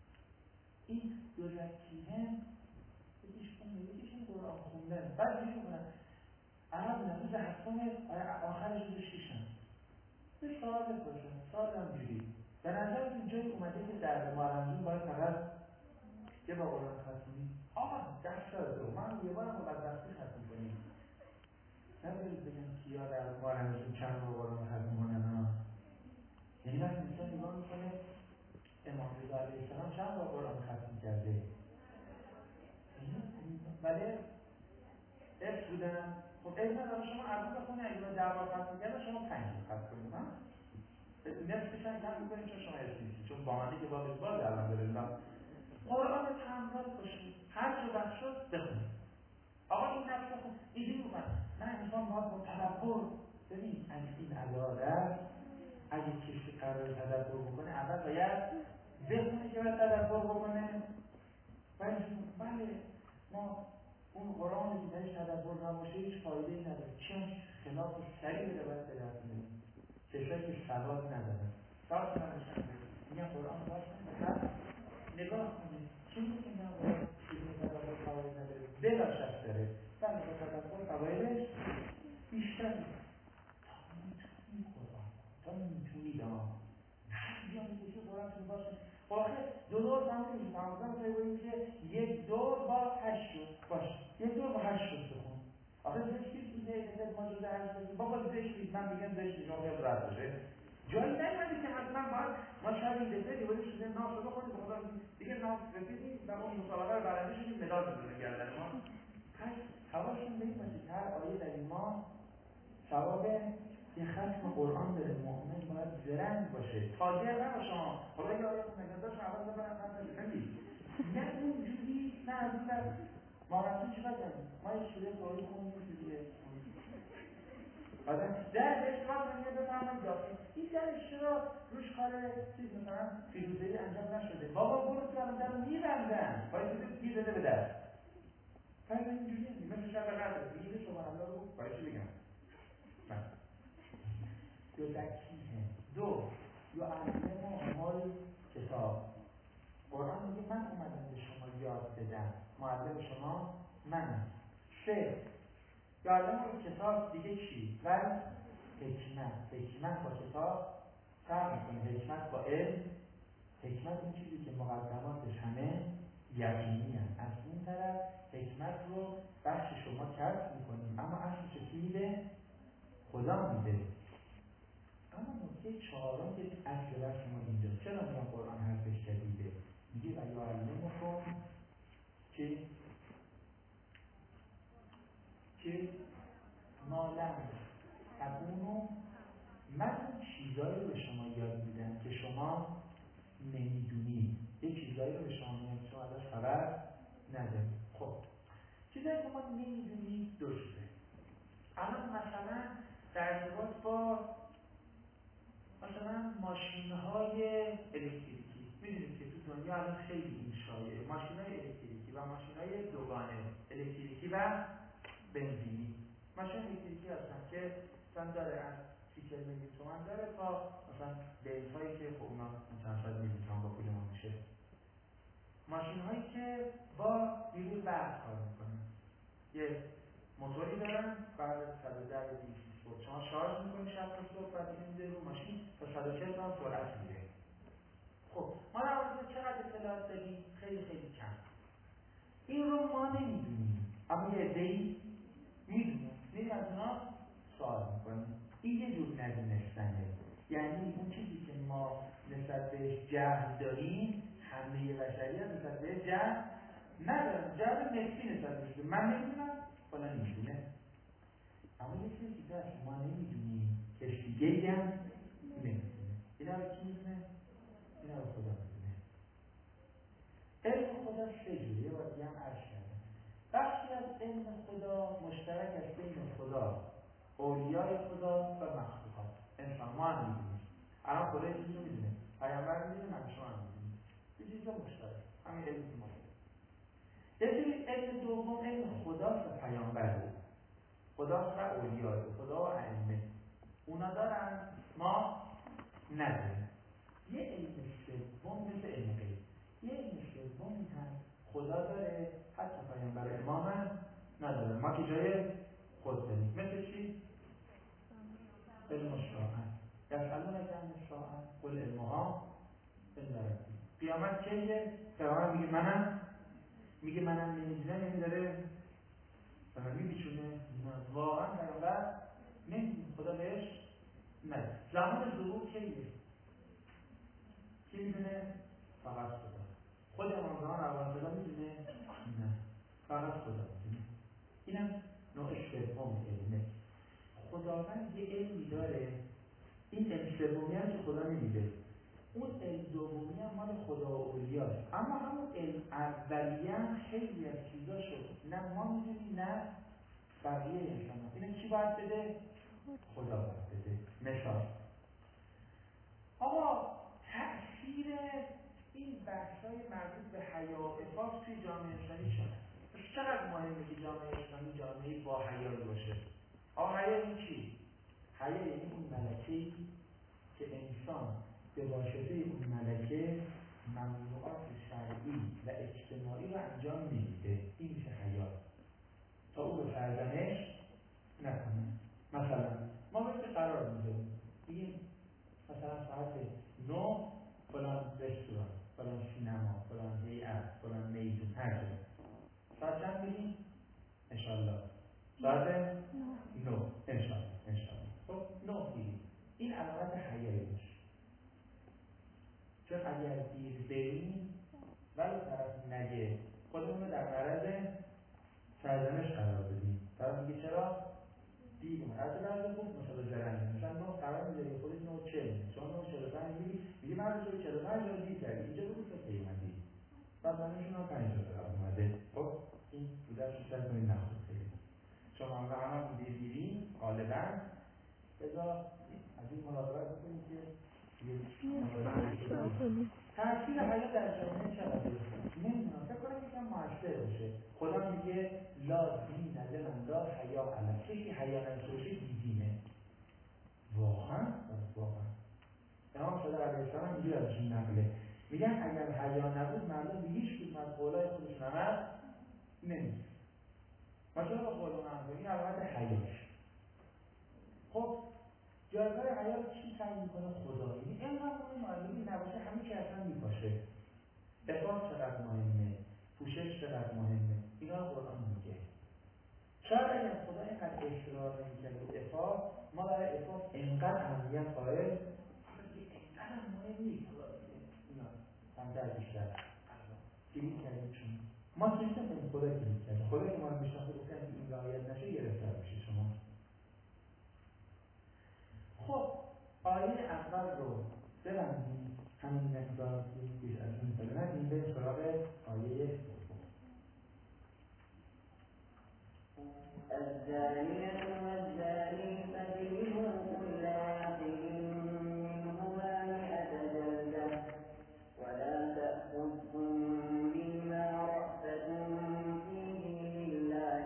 Speaker 1: این دو رکیه یکیش خونه یکیشون قرآن خوندن بعد دیگه میکنن عرب روز هفتم آخرش روز شیشم یه سوال بپرسن سوال همجوری به نظر این جایی اومده که در مارنجون باید فقط یه با قرآن ختمی آقا دست داره من یه بار مقدسی ختم کنیم نبایید بگم کیا در مارنجون چند با قرآن ختم کنن ها یعنی وقت انسان نگاه میکنه امام رضا علیه السلام چند با قرآن ختم کرده ولی افت بودن خب افت نداره شما عرض بخونه اگه من 10 بار ختم کردم شما 5 بار ختم کنید ها نصفش هم کم میکنید چون شما افت نیستید چون باهانی که بابش باز الحمدلله قرآن تمرین باشید هر جا وقت شد بخونید آقا این نفس بخون اینجوری میکنم نه انسان باید با تدبر ببین از این علاقه اگه کسی قرار تدبر بکنه اول باید بخونه که باید تدبر بکنه بله ما اون قرآنی که درش تدبر نباشه هیچ فایده‌ای نداره چون خلاف سریع به باید به دست میاریم کسایی که سواد ندارن سواد نداشتن میگن قرآن باشن نگاه کنید چی میگه نه قرآن چیزی تدبر فواید نداره بلا شک داره بله با تدبر فوایدش بیشتره تا میتونی قرآن تا میتونید هر جا میگه قرآن تون باشه آخه دو دور تمام میشه تمام میشه که یک دور با 8 شد باشه یک دور با 8 شد بخون آخه زشتید که دیگه ما جزء 8 شد بابا زشتید من میگم زشتید شما خیلی راحت باشه جایی نیومده که حتما باید ما شاید این دفعه دیگه شده ناف رو بخونیم به خدا دیگه ناف رسیدیم و اون مسابقه رو برنده شدیم مدال بزنیم گردن ما پس حواسشون به این باشه که هر آیه در این ماه ثواب یه ختم قرآن داره مؤمن باید زرنگ باشه تاجر نباشه حالا یا آیه نگهداشت اول ببرم نمیدید نه اونجوری نه از این در مارنجون چی بگم ما یک شده توری خونیم دیگه در اشتراک رو بفرمایید داخل این در اشتراک روش کار چیز مثلا فیروزه‌ای انجام نشده بابا برو تو در میبندن باید بده داده به در فرق اینجوری مثل شب قدر میگه شما الله رو باید چی بگم دو دکیه دو یا علم و کتاب قرآن میگه من اومدم به شما یاد بدم معلم شما منم 3 یادم رو کتاب دیگه چی؟ ولی حکمت با کتاب فرق میکنه حکمت با علم حکمت این چیزی که مقدماتش همه یقینی هست از این طرف حکمت رو بخش شما کسب میکنیم اما اصلش کی میده؟ خدا میده اما نکته 4 که اصل بحث ما اینجا چرا میگم قرآن حرفش شدیده میگه و یعلمکم که ما لم تکونوا، من اون چیزایی رو به شما یاد میدم که شما نمیدونید، یه چیزایی رو به شما میگم که شما ازش خبر ندارید. خب چیزایی که ما نمیدونید دو شده. الان مثلا در ارتباط با مثلا ماشین‌های الکتریکی، می‌دونید که تو دنیا الان خیلی این شایعه، ماشین‌های الکتریکی و ماشین‌های دوگانه، الکتریکی و بنزینی. ماشین الکتریکی هستن که مثلا داره از 30 میلیون تومان داره تا مثلا بنزهایی که خب اونا چند صد میلیون تومان با پول ما میشه. ماشین‌هایی که با نیروی برق کار می‌کنن، یه موتوری دارن، بعد از 110 یا 200 volt شما شارژ می‌کنی شب تا صبح، بعد این میده رو ماشین تا 140 تا سرعت میره. خب ما در مورد چقدر اطلاعات داریم؟ خیلی خیلی کم. این رو ما نمی‌دونیم، اما یه عده‌ای می‌دونن. می‌ریم از اونا سوال می‌کنیم. این یه جور ندونستنه. یعنی اون چیزی که ما نسبت بهش جهل داریم، همه بشریت نسبت بهش جهل ندارن. جهل نسبی نسبت بهش. من نمی‌دونم، فلان نمی‌دونه. اما یه چیزی که ما نمی‌دونیم، کسی دیگه‌ای هم نمی‌دونه. اینا رو کی می‌دونه؟ اینا رو خدا می‌دونه. علم خدا سه جوریه، و دیگه هم عرض کردم. بخشی از علم خدا مشترک است بین خدا، اولیای خدا و مخلوقات. انسان ما هم می‌دونیم. الان خدا چیزی رو می‌دونه. پیامبر می‌دونه، من شما هم می‌دونیم. یه چیز مشترک. همین علم ما. یه سری علم دوم علم خداست و پیامبره. خداست و اولیای خدا و ائمه. اونا دارن، ما نداریم. یه علم سوم مثل علم غیب. یه علم سومی هم خدا داره، حتی پیامبر امام هم نداره. ما که جای خود داریم. مثل چی؟ علم الساعه. یسألونک عن الساعه قل علمها عند ربی. قیامت کیه؟ پیامبر میگه منم نمیدونم، یعنی داره مثلا میپیچونه. واقعا پیامبر نمیدونه، خدا بهش نه. زمان ظهور کیه؟ کی میدونه؟ فقط خدا. خود امام زمان اول میدونه؟ نه، فقط خدا میدونه. اینم نوع سوم علمه. خداوند یه علمی داره، این علم سومی هم که خدا نمیده. اون علم دومی هم مال خدا و اولیاست. اما همون علم اولیه هم خیلی از چیزا شد نه ما میدونیم نه بقیه انسان ها. اینو کی باید بده؟ خدا باید بده. مثال آقا تأثیر این بحث‌های مربوط به حیا و عفاف توی جامعه انسانی چقدر مهمه که جامعه انسانی جامعه با حیایی باشه. آقا حیا این چی؟ حیا یعنی اون ملکه‌ای که انسان به واسطه اون ملکه ممنوعات شرعی و اجتماعی رو انجام نمیده. این میشه حیا. تا او رو سرزنش نکنه. مثلا ما وقتی قرار میذاریم بگیم مثلا ساعت 9 فلان رستوران، فلان سینما، فلان هیئت، فلان میدون، هر جا. ساعت چند میگیم؟ انشالله ساعت 9 انشالله. خب 9 میگیم. این علامت حیایی باشه. چون اگر دیر بریم ولی طرف نگه خودمون رو در معرض سرزنش قرار بدیم. طرف میگه چرا؟ دیر اومد. از لحظه خوب مثلا زرنگی مثلا 9 قرار میذاری خودت 9:40 شما 9:45 میگی من رو 45 رو دیر کردی اینجا بگو که قیمتی بعد منشون 5 دلار اومده. خب این بودش سر کنید نخود خیلی شما همه دیریم غالبا بذار از این مراقبت بکنید که تأثیر حیا در جامعه چقدره؟ نمیدونم، فکر کنم یکم موثر باشه. خدا میگه لا دین لمن لا حیا علیه. کسی حیا نداشته باشه بیدینه. واقعا امام صادق علیه السلام اینجوری ازشون نقله میگن اگر حیا نبود مردم به هیچ کدوم از قولای خودشون عمل نمی‌کردن. ما چرا با قول اون عمل کنیم؟ این علامت حیاست. خب جایگاه حیا رو چی تعیین میکنه؟ خدا. یعنی اینقدر مهمه نباشه همه چی اصلا میپاشه. عفاف چقدر مهمه، پوشش چقدر مهمه، اینا قرآن میگه. شاید اگر خدا اینقدر اصرار نمیکرد رو عفاف، ما برای عفاف اینقدر اهمیت قائل اینقدر مهم نیست. خدا میگه اینا کمتر بیشتر ما که میشناسیم خدا که میشناسه، خدا که ما رو میشناسه گفتن که این رعایت نشه گرفتار میشه شما. خب آیه اول رو ببندیم، همین مقدار بیش از این سال ندیم، بریم سراغ آیه دوم.
Speaker 4: الزانية والزاني فاجلدوا كل واحد منهما 100 جلدة ولا تأخذكم بهما رأفة في دين الله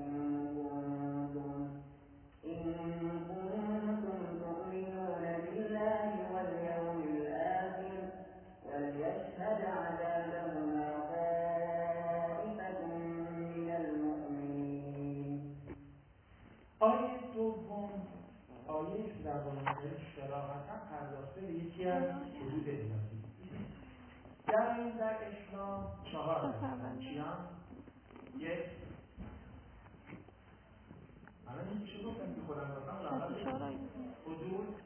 Speaker 4: إن كنتم تؤمنون بالله واليوم الآخر وليشهد عذابهما طائفة من المؤمنين.
Speaker 1: آیه دوم آیه که در قرآن صراحتاً پرداخته به یکی از حدود الهی. در این در اسلام 4 هستند. چیان؟ یک الان این چی گفتم که خودم گفتم حدود،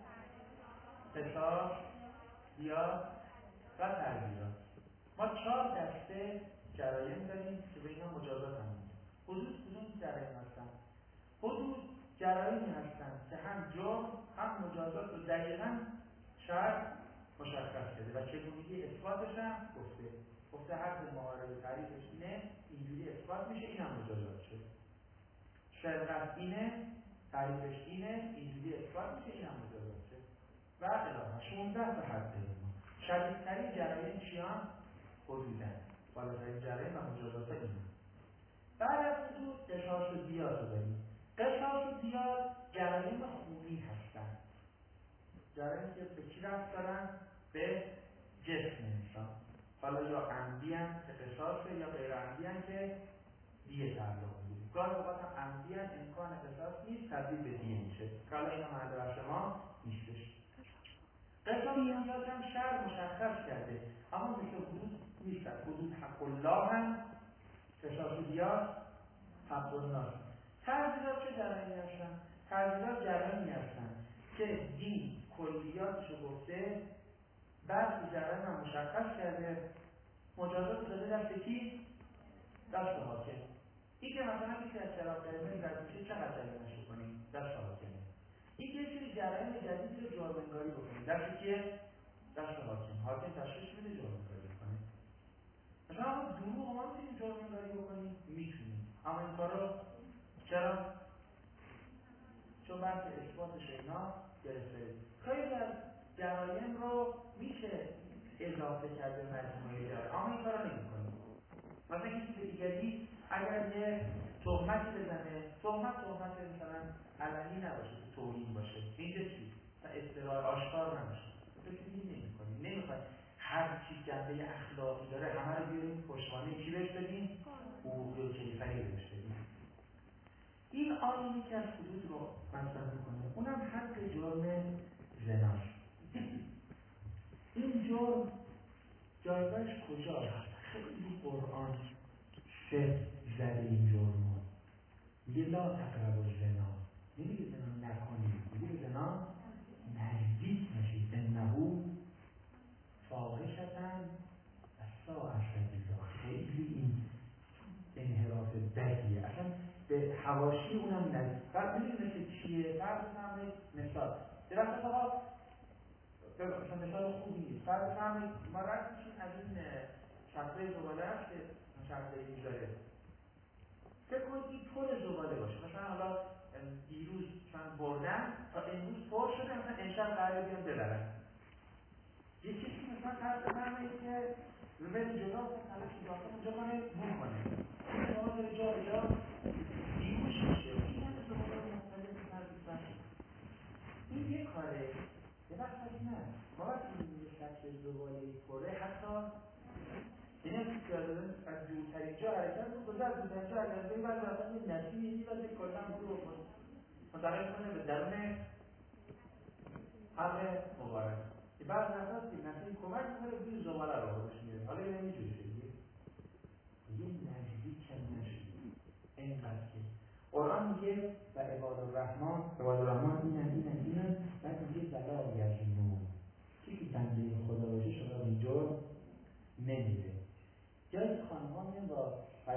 Speaker 1: قصاص، دیات و تغییرات. ما 4 دسته جرایم داریم که به اینا مجازات هم میده. حدود کدوم جرایم هستن؟ حدود جرایمی هستند که هم جرم هم مجازات رو دقیقاً شرع مشخص کرده و چگونگی اثباتش هم گفته حد معارضه تعریفش اینه، اینجوری اثبات میشه، این هم مجازات شد. سرقت اینه، تعریفش اینه، اینجوری اثبات میشه، این هم مجازات شد. و الی 16 تا حد ما. شدیدترین جرایم چیان؟ حدودن. بالاترین جرایم و مجازات اینه. بعد از حدود قصاص و دیات رو داریم. قصاص و دیات جرایم خونی هستن. جرایم که به کی ربط دارن؟ به جسم انسان. حالا یا عمدی هم که قصاصه یا غیر عمدی هم که دیه تعلق میگیره. گاهی اوقات هم عمدی هم امکان قصاص نیست، تبدیل به دیه میشه. که حالا اینا محل بحث ما نیستش. قصاص و دیات هم شرع مشخص کرده، اما مثل حدود نیستن. حدود حق الله هم، قصاص و دیات حق الناس. تعزیرات چه جرایمی هستن؟ تعزیرات جرایمی هستن که دین کلیاتشو گفته، بعد جرایم هم مشخص کرده، مجازات داده دست کی؟ دست حاکم. این که مثلا یکی از چراغ قرمز رد میشه چقدر جریمه‌اش کنیم؟ دست حاکمه. این که یه جرایم جدید رو جرم‌انگاری بکنیم، دست کیه؟ دست حاکم. حاکم تشخیص میده جرم‌انگاری کنه. مثلا اما دروغ ما میتونیم جرم‌انگاری بکنیم؟ میتونیم. اما این کارو چرا؟ چون بحث اثباتش اینا گرفته. خیلی از جرایم رو میشه اضافه کرده مجموعه جرایم، اما این کارو نمی‌کنیم. مثلا یکی به دیگری اگر یه تهمتی بزنه، تهمت مثلا علنی نباشه، توهین باشه، اینجا چی؟ مثلا اصطلاح آشکار نباشه، تو که نمی‌کنیم، نمی‌خوایم هر چی جنبه اخلاقی داره همه رو بیاریم پشتوانه چی بهش بدیم؟ حقوقی و کیفری بهش بدیم. این آیینی که از حدود رو مطرح میکنه، اونم حد جرم زناست. این جرم جایگاهش کجاست؟ خیلی قرآن سه زده این جرم رو. میگه لا تقربوا الزنا، نمیگه زنا نکنید، میگه زنا نزدیک نشید، انه فاحشة و ساء سبیلا. خیلی این انحراف بدیه، اصلا به حواشی اونم نزدیک. بعد میدونی مثل چیه؟ فرض بفرمایید مثال درست آقا مثلا مثال خوبی نیست. فرض بفرمایید ما رد میشیم از این شطره زباله هست که شطره میذاره، فکر کنید این پر زباله باشه. مثلا حالا دیروز مثلا بردن تا امروز پر شده، مثلا امشب قراره بیان ببرن. یه کسی مثلا فرض بفرمایید که روبه جدا تلاش داخل اونجا کنه بو کنه، این شما داره جا به جا بیهوش میشه. این همه زباله مختلف نزدیک. این یه کاره. یه وقت نه ما وقتی یه شطر زباله پره، حتی این هم از دورترین جا حرکت بکنه، از دورترین جا حرکت بکنه، بعد اصلا یه نسیمی میبازه کلا برو بکنه منتقل کنه به درون حلق مبارک. که بعد نفس که نسیم کمک میکنه بوی زباله رو بروش میره. حالا یه نمیجوری شدیه یه نزدیک هم نشید اینقدر که قرآن میگه و عباد الرحمن اینن بعد میگه ولا یزنون، کسی بنده خدا باشه شما اینجا نمیره. جایی خانم‌ها میان با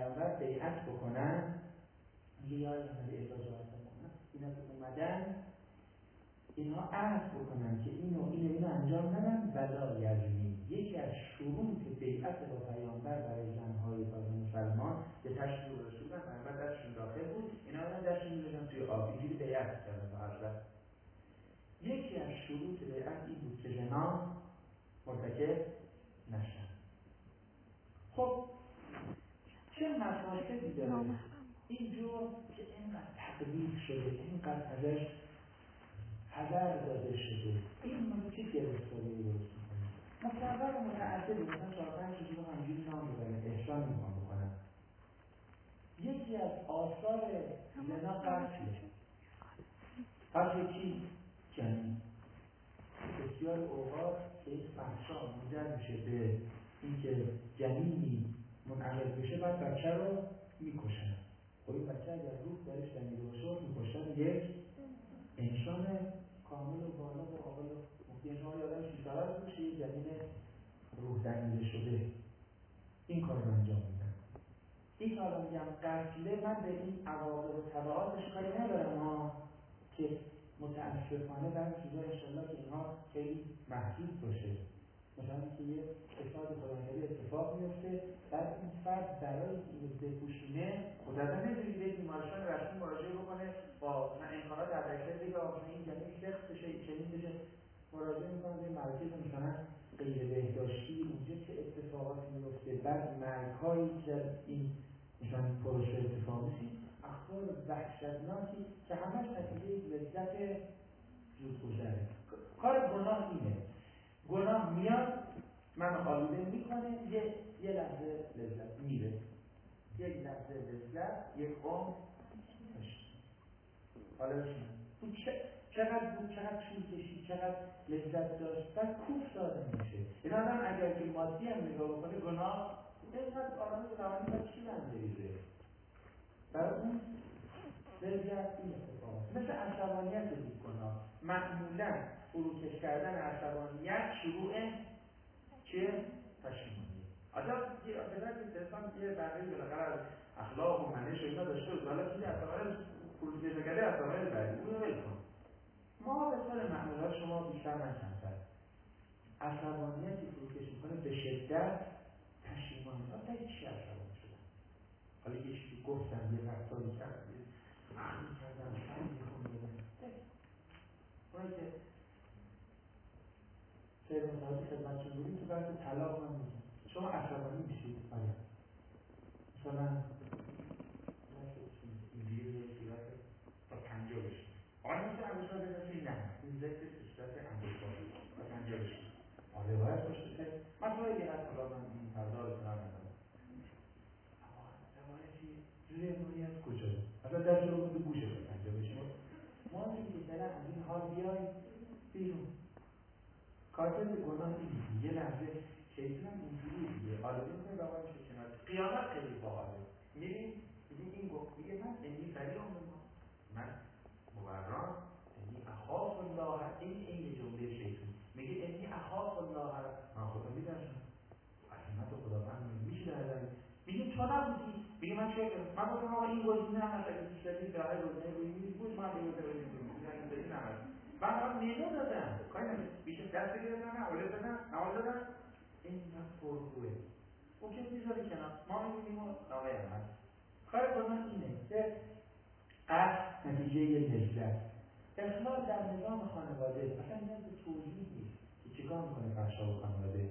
Speaker 1: اومده احتجاج کنن، اینا که اومدن اینها عهد بکنن که اینو انجام ندن ولا یزنی. یکی از شروط بیعت با پیامبر برای زنهای تازه مسلمان به تشریع رسول پیامبر درشون داخل بود، اینا رو درشون می‌ذاشتن توی آب، اینجوری بیعت کردن با حضرت. یکی از شروط بیعت این بود که زنا مرتکب نشن. خب چه مفاسدی داره اینجور که اینقدر تقدیر شده، اینقدر ازش حذر داده شده، این من چه گرفتاری درست میکنه؟ مصور متعدد مثلا 4-5 چیزی رو همجوری نام ببرن احسان میخوام بکنم. یکی از آثار زنا قتله. قتل کی؟ جنین. بسیار اوقات که این فحشا منجر میشه به اینکه جنینی منعقد بشه بعد بچه رو میکشن. خب این بچه اگر روح درش دمیده باشه میکشن یک انسان کامل و بالا و عاقل و ممکن شما یادم 6 ساله باشه یه جنین روح دمیده شده این کار رو انجام میدن. این که حالا میگم قتله، من به این عواقب و تبعاتش کاری ندارم ها، که متاسفانه بعضی چیزا انشالله که اینها خیلی محدود باشه، مثلا که یه فساد خداوندی اتفاق میفته بعد این فرد برای اینو بپوشونه خداوند نمی‌دونه به بیمارستان رسمی مراجعه بکنه با امکانات در دسترس دیگه آقا این جنین سخت بشه این چنین بشه، مراجعه میکنه به مرکز مثلا غیر بهداشتی، اونجا چه اتفاقاتی میفته، بعد مرگ‌هایی که در این مثلا پروسه اتفاق میشه، اخبار وحشتناکی که همش نتیجه لذت زودگذره. کار گناه اینه، گناه میاد من آلوده میکنه، یه لحظه لذت میره، یک لحظه لذت، یک عمر حالا چقدر بود، چقدر طول کشید، چقدر لذت داشت، بعد کوف داده میشه. این آدم اگر که مادی هم نگاه بکنه گناه اینقدر آرامش روانی باید چی بندریزه برای اون لذت این اتفاق مثل عصبانیت دید گناه. معمولا فروکش کردن عصبانیت شروع چیه؟ پشیمانی. آدم یه آدم که انسان یه بقیه بالاخره اخلاق و منش و اینا داشته بود، حالا چیزی عصبانیت فروکش کرده عصبانیت بعدی اون رو ول کن. ما به طور معمولا شما بیشتر من کمتر عصبانیتی فروکش میکنه به شدت پشیمانی. آدم چی عصبانی شدن؟ حالا یه چیزی گفتم، یه رفتاری کردم، یه اخمی کردم، شاید میخونم اونایی که سیر متعادی خدمتشون بودیم تو بحث طلاق من میگم شما عصبانی میشید آیا مثلا اینجوری یه صورت با پنجا بشید آقای مثل انگوشتار بزنید نه این ذکر صورت انگوشتار با پنجا بشید آره باید باشید من تو یه هست حالا من این پردار کنار ندارم اما روایتی روایت کجا اصلا در جلو به گوشه با پنجا بشید ما میگه که دلم از این حال بیای بیرون کارتر گناه این یه لحظه شیطان هم اینجوری دیگه آلوده میکنه به آقای میشه کنار قیامت خیلی باحاله میریم میگه این گفت میگه من انی بریام من مبران انی اخاف الله این جمله شیطان میگه انی اخاف الله من خدا میدرشم عظمت خداوند میشه در نظر میگه تو نبودی میگه من چه من گفتم آقا این گزینه هم هست اگه دوست دارید در گزینه روی میز بود من دیگه من هم میمون دادم کاری نمیشه بیشه دست بگیردن اوله دادم نماز دادم این پرگوه او که میذاره کنار ما میبینیم و نامه هم هست کار کنم اینه که قصد نتیجه یه لذت اخلال در نظام خانواده اصلا نیاز به توضیح نیست که چیکار میکنه بخشا و خانواده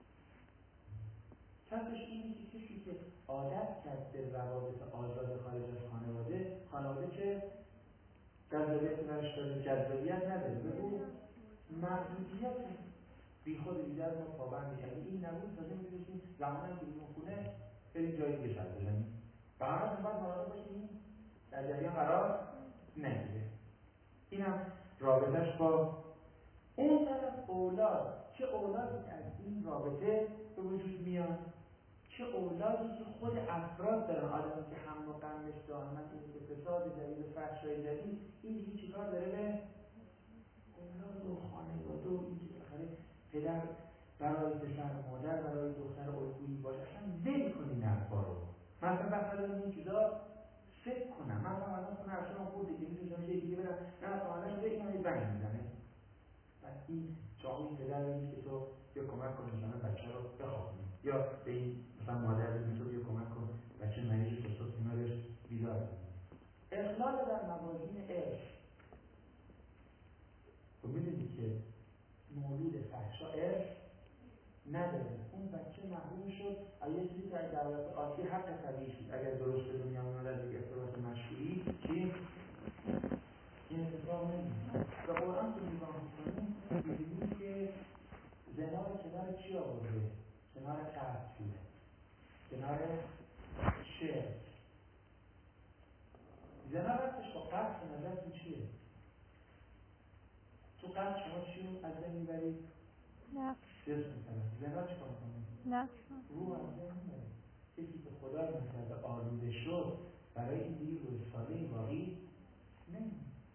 Speaker 1: کسش اینه که کسی که عادت کرد به روابط آزاد خارج از خانواده که جذابیت نرش داره جذابیت نداره بگو محدودیت بی خود دیگر ما پابند میشن این نبود تازه میدونستیم زمانی که بیرون خونه بریم جایی دیگه شد بزنیم و همه باید مراقب باشیم در جریان قرار نگیره. این هم رابطش با اون طرف اولاد، چه اولادی که از این رابطه به وجود میان چه اولادی که خود افراد دارن آدمی که هم و غمش دائما این به فساد جدید و فحشای جدید این دیگه چیکار داره به اولاد و خانواده و این که بالاخره پدر برای پسر و مادر برای دختر الگویی باشه اصلا ول کنین حرفا رو مثلا این چیزا 3 فکر کنم من مثلا خونه ارشان خورده که میتونم یه دیگه برم نه مثلا شده این همه بنگ میزنه و این چاقو این پدر بگید که تو بیا کمک کن مثلا بچه رو بخوابونی یا به این مثلا مادر بگید تو بیا کمک کن بچه مریض رو صبح کنارش بیدار کنی. اخلال در موازین عرف تو میدونی که مولود فحشا عرف نداره. اون بچه محروم شد از یه چیزی که در حالت عادی حق طبیعی شد. اگر درست به دنیا میاد از یک ارتباط مشروعی چی؟ این اتفاق نمیفته. و قرآن که نگاه میکنیم میبینیم که زنا رو کنار چی آورده؟ کنار قتل، کنار شرک. زنا رفتش با قتل به نظرتون چیه؟ تو قتل شما چی رو از بین میبرید؟
Speaker 3: نه.
Speaker 1: زنا چی کار کنید؟
Speaker 3: نه.
Speaker 1: روح از بین میبرید. کسی که خدا نکرده آلوده شد برای این دیگه روی ساله واقعی نمیده.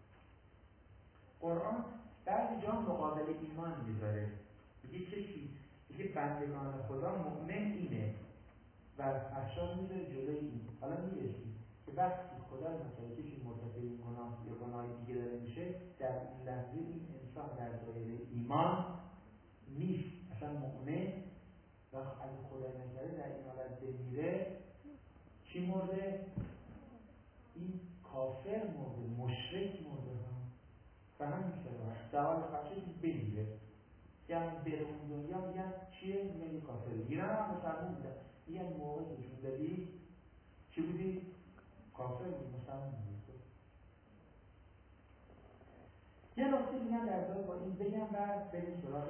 Speaker 1: قرآن بعضی جا مقابل ایمان میذاره، میگه کسی میگه بندگان خدا مؤمن اینه و فحشا میذاره جلوی این. حالا میرسیم که وقتی خدا نکرده کسی مرتکب این گناه یا گناه دیگه داره میشه، در این لحظه این انسان در دایره ایمان نیست، اصلا مؤمن. و اگه خدا نکرده در این حالت بمیره چی مرده؟ این کافر مرده، مشرک مرده. و هم میشه در حال فحشه بمیره. یعنی بره اون دنیا میگن چیه؟ میگن کافر. ایران هم مسلمون بودن، میگن موقع جون دادی چی بودی؟ کافر بودی، مسلمون بودی. یه نکته دیگه در ارتباط با این بگم و بریم سراغ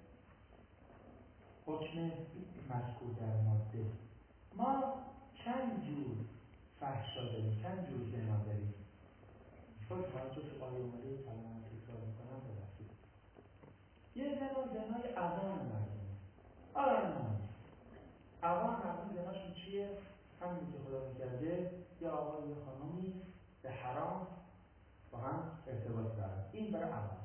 Speaker 1: حکم مذکور در ماده. ما چند جور فحشا داریم، چند جور زنا داریم. خود خواهد تو آیه اومده کلمه تکرار میکنم ببخشید. یه زنای عوام مردمه. نه عوام مردم زناشون چیه؟ همونی که خدا میکرده یا آقای یا خانومی به حرام با هم ارتباط دارن. این برای عوام.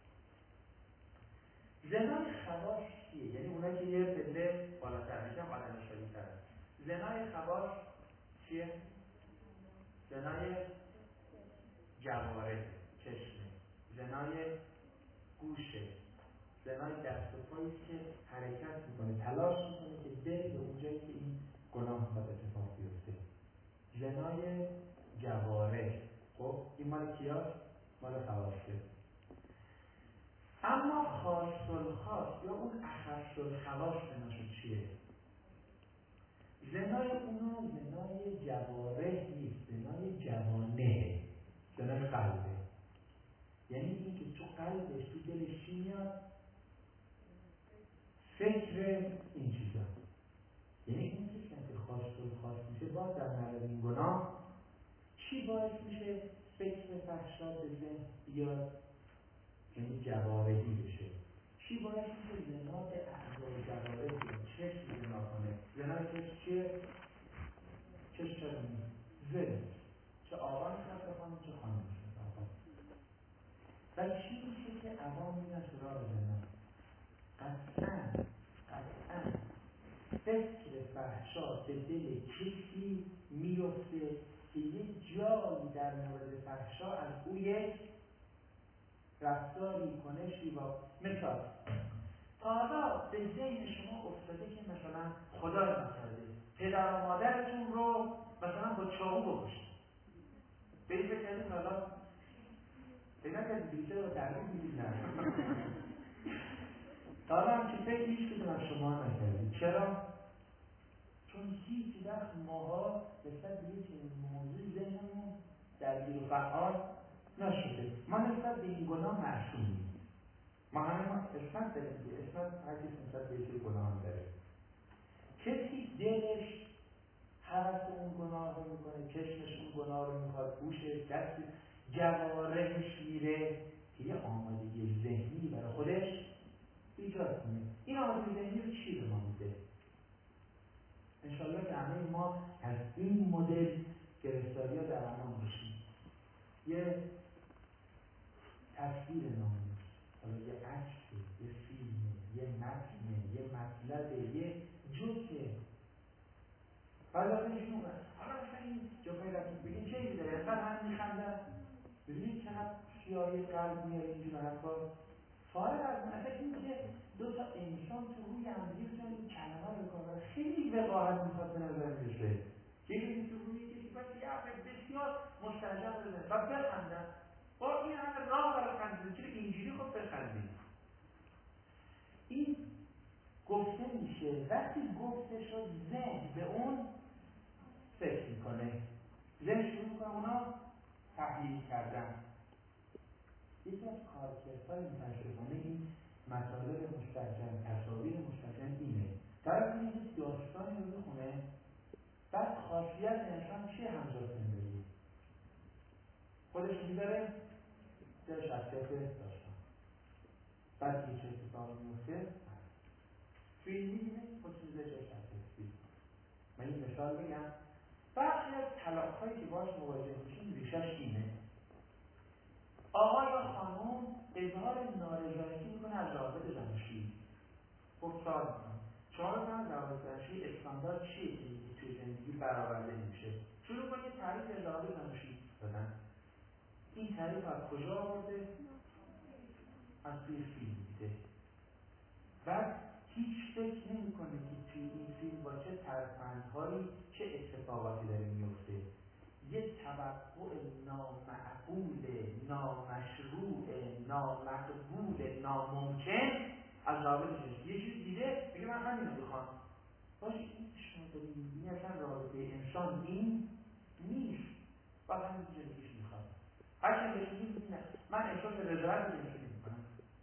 Speaker 1: زنای خواص چیه؟ یعنی اونا که یه پله بالاتر میشن آدم شایی ترن. زنای خواص چیه؟ زنای جواره، چشمه، زنای گوشه، زنای دست و پایی که حرکت میکنه، تلاش میکنه که بره به اونجایی که این گناه میخواد اتفاق بیفته. زنای جواره. خب این مال کیاست؟ مال خواصه. اما خاص الخاص یا اون اخص الخواص زناشون چیه؟ زنای اونا زنای جواره نیست، زنای جوانه، زنای قلبه. یعنی این که تو قلبش تو دلش چی میاد؟ فکر این چیزا. یعنی این کسی که خاص میشه باز در مورد این گناه چی باعث میشه فکر فحشا به ذهن بیاد؟ یعنی جوارحی بشه. چی باعث میشه زنا به اعضای جوارح بیاد؟ چشم زنا کنه. زنا چشم چیه؟ چشم چرا نیست؟ زن. چه آقا میخواد بخوانه چه خانم میخواد بخوانه. و چی میشه که عوام میدن سراغ زنا؟ قطعاً فکر فحشا به دل کسی میفته که یک جایی در مورد فحشا از او یک رفتاری کنشی با مثال حالا به ذهن شما افتاده که مثلا خدا نکرده پدر و مادرتون رو مثلا با چاقو بکشید. به این فکر حالا بگم که دیگه رو تحریف میدید نه حالا هم که فکر هیچ کدوم از شما نکردید. چرا؟ چون هیچ وقت ماها نسبت به یک موضوع ذهنمون درگیر و فعال نشده. ما نسبت به این گناه معصومیم. ما اسمت داریم که اسمت هر کسی نسبت به یک گناه داره. کسی دلش حوث اون گناه رو میکنه، چشمش اون گناه رو میخواد، گوشش، دست، جوارحش میره که یه آمادگی ذهنی برای خودش ایجاد کنه. این آمادگی ذهنی رو چی به ما میده؟ انشاءالله که همه ما از این مدل گرفتاری ها در امان بشیم. یه تصویر نامه، حالا یه عکس، یه فیلم، یه متن، یه مطلب، یه جوکه. حالا بهشون حالا مثلا این جوکای رفیق بگین چه ایده داره؟ اینقدر هم میخندن. ببینید چقدر سیاهی قلب میاره اینجور حرفا. فارغ از اون اصلا این که دو تا انسان تو روی همدیگه بتونن این کلمه رو بکنن خیلی وقاحت میخواد به نظر میرسه. یکی تو روی یکی باید یه حرف بسیار مستعجب بزنه و بخندن. با این همه راه برای خندیدن چرا اینجوری خب بخندید؟ این گفته میشه وقتی گفته شد ذهن به اون فکر میکنه، ذهن شروع میکنه اونا تحلیل کردن. یکی از کارکردهای متاسفانه این مطالب مستحکم، تصاویر مستحکم اینه. طرف یک داستانی رو میخونه، بعد خاصیت انسان چیه همزاد زندگی؟ خودش میداره در شخصیت داستان. بعد یه چه اتفاقی میفته، فیلم میبینه خودش میداره چه شخصیت فیلم. من این مثال بگم، برخی از طلاق‌هایی که باش مواجه میشیم ریشش اینه. آقا یا خانوم اظهار نارضایتی میکنه از روابط زناشویی. خب سوال میکنم شما بفرمایید روابط زناشویی استاندارد چیه که توی زندگی برآورده نمیشه؟ شروع کنید تعریف از روابط زناشویی دادن. این تعریف از کجا آورده؟ از توی فیلم دیده. بعد هیچ فکر نمیکنه که توی این فیلم با چه ترفندهایی چه اتفاقاتی داره میفته. یه توقع نامعقول، نامشروع، نامقبول، ناممکن از رابطه جنسی. یه چیزی دیده میگه من همین رو بخوام. باشه این شما دارید میبینی اصلا رابطه انسان این نیست و همین جنسیش میخواد. هرچند بهش میگیم نه من احساس رضایت جنسی نمیکنم.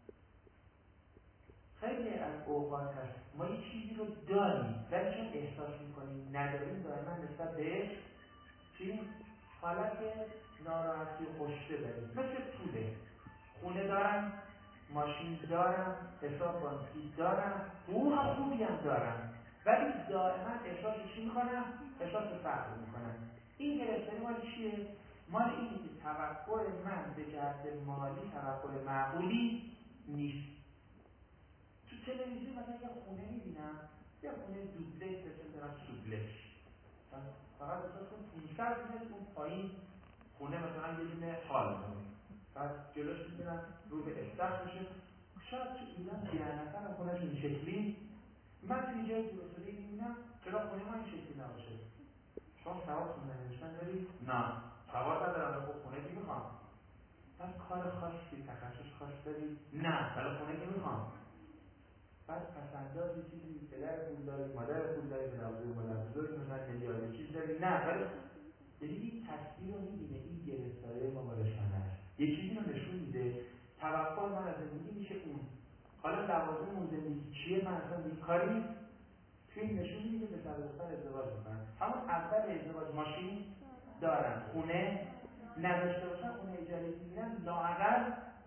Speaker 1: خیلی از اوقات هست ما یه چیزی رو داریم ولی چون احساس میکنیم نداریم دائما نسبت بهش چی؟ حالت ناراحتی و خوشته داریم. مثل پوله، خونه دارم، ماشین دارم، حساب بانکی دارم، حقوق خوبی هم دارم ولی دائما احساس چی میکنم؟ احساس فقر میکنم. این گرفتاری مال چیه؟ مال اینه که توقع من به جهت مالی توقع معقولی نیست. تو تلویزیون مثلا یه خونه میبینم، یه خونه دوبلکس مثل دارم سوبلکس، فقط احساس کنم 500 متر اون پایین خونه مثلا یه دونه حال کنه، بعد جلوش میبینم رو به استخر میشه. شاید تو ایران 10 نفر هم خونهش این شکلی. من توی جای دورستانی میبینم چرا خونه ما این شکلی نباشه؟ شما سواد خونه نوشتن داری؟ نه سواد ندارم رو خونه که میخوام. بعد کار خاصی تخصص خاص داری؟ نه ولی خونه که میخوام. بعد پسنداز یه چیزی پدر پول داری، مادر پول داری، مادر بزرگ مثلا میلیارد چیز داری؟ نه ولی یعنی این تصویر رو میبینه این گرفتاره ما بارشانه است. یه چیزی رو نشون میده توقع من از زندگی میشه اون. حالا لوازم اون زندگی چیه؟ من اصلا این کاری نیست. فیلم نشون میده به سر دختر ازدواج میکنن. همون اول ازدواج ماشین دارن، خونه نداشته باشن، خونه اجاری میگیرن، لااقل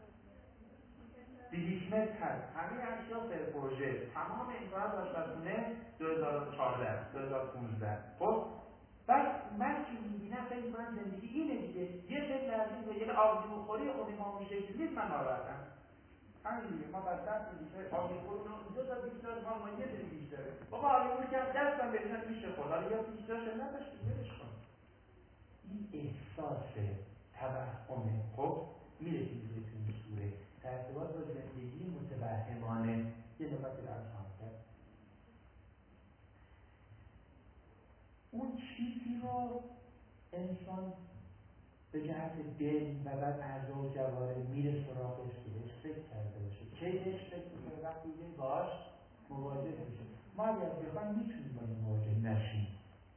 Speaker 1: 200 متر هست، همه اشیا پر پروژه، تمام امکانات آشپزخونه 2014 2015. خب بعد من که میبینم فکر میکنم زندگی اینه دیگه. یه سری لرزید و یه آبجو بخوری خونه ما اون شکلی نیست. من ناراحتم همین دیگه. ما بدبخت میشه آبجو بخوری دو تا بیشتر ما یه سری بیشتره. بابا آبجو که دستم بریزن میشه خورد. حالا یا بیشترش نداشتی ولش کن. این احساس توهمه. خب میره توی این سوره در ارتباط با زندگی متوهمانه. یه نکاتی رو عرض خواهم کرد. اون چیزی رو انسان به جهت دل و بعد اعضا و جواره میره سراغش که بهش فکر کرده باشه. کی بهش فکر میکنه؟ وقتی که باش مواجه میشه. ما اگر بخوایم میتونیم با این مواجه نشیم.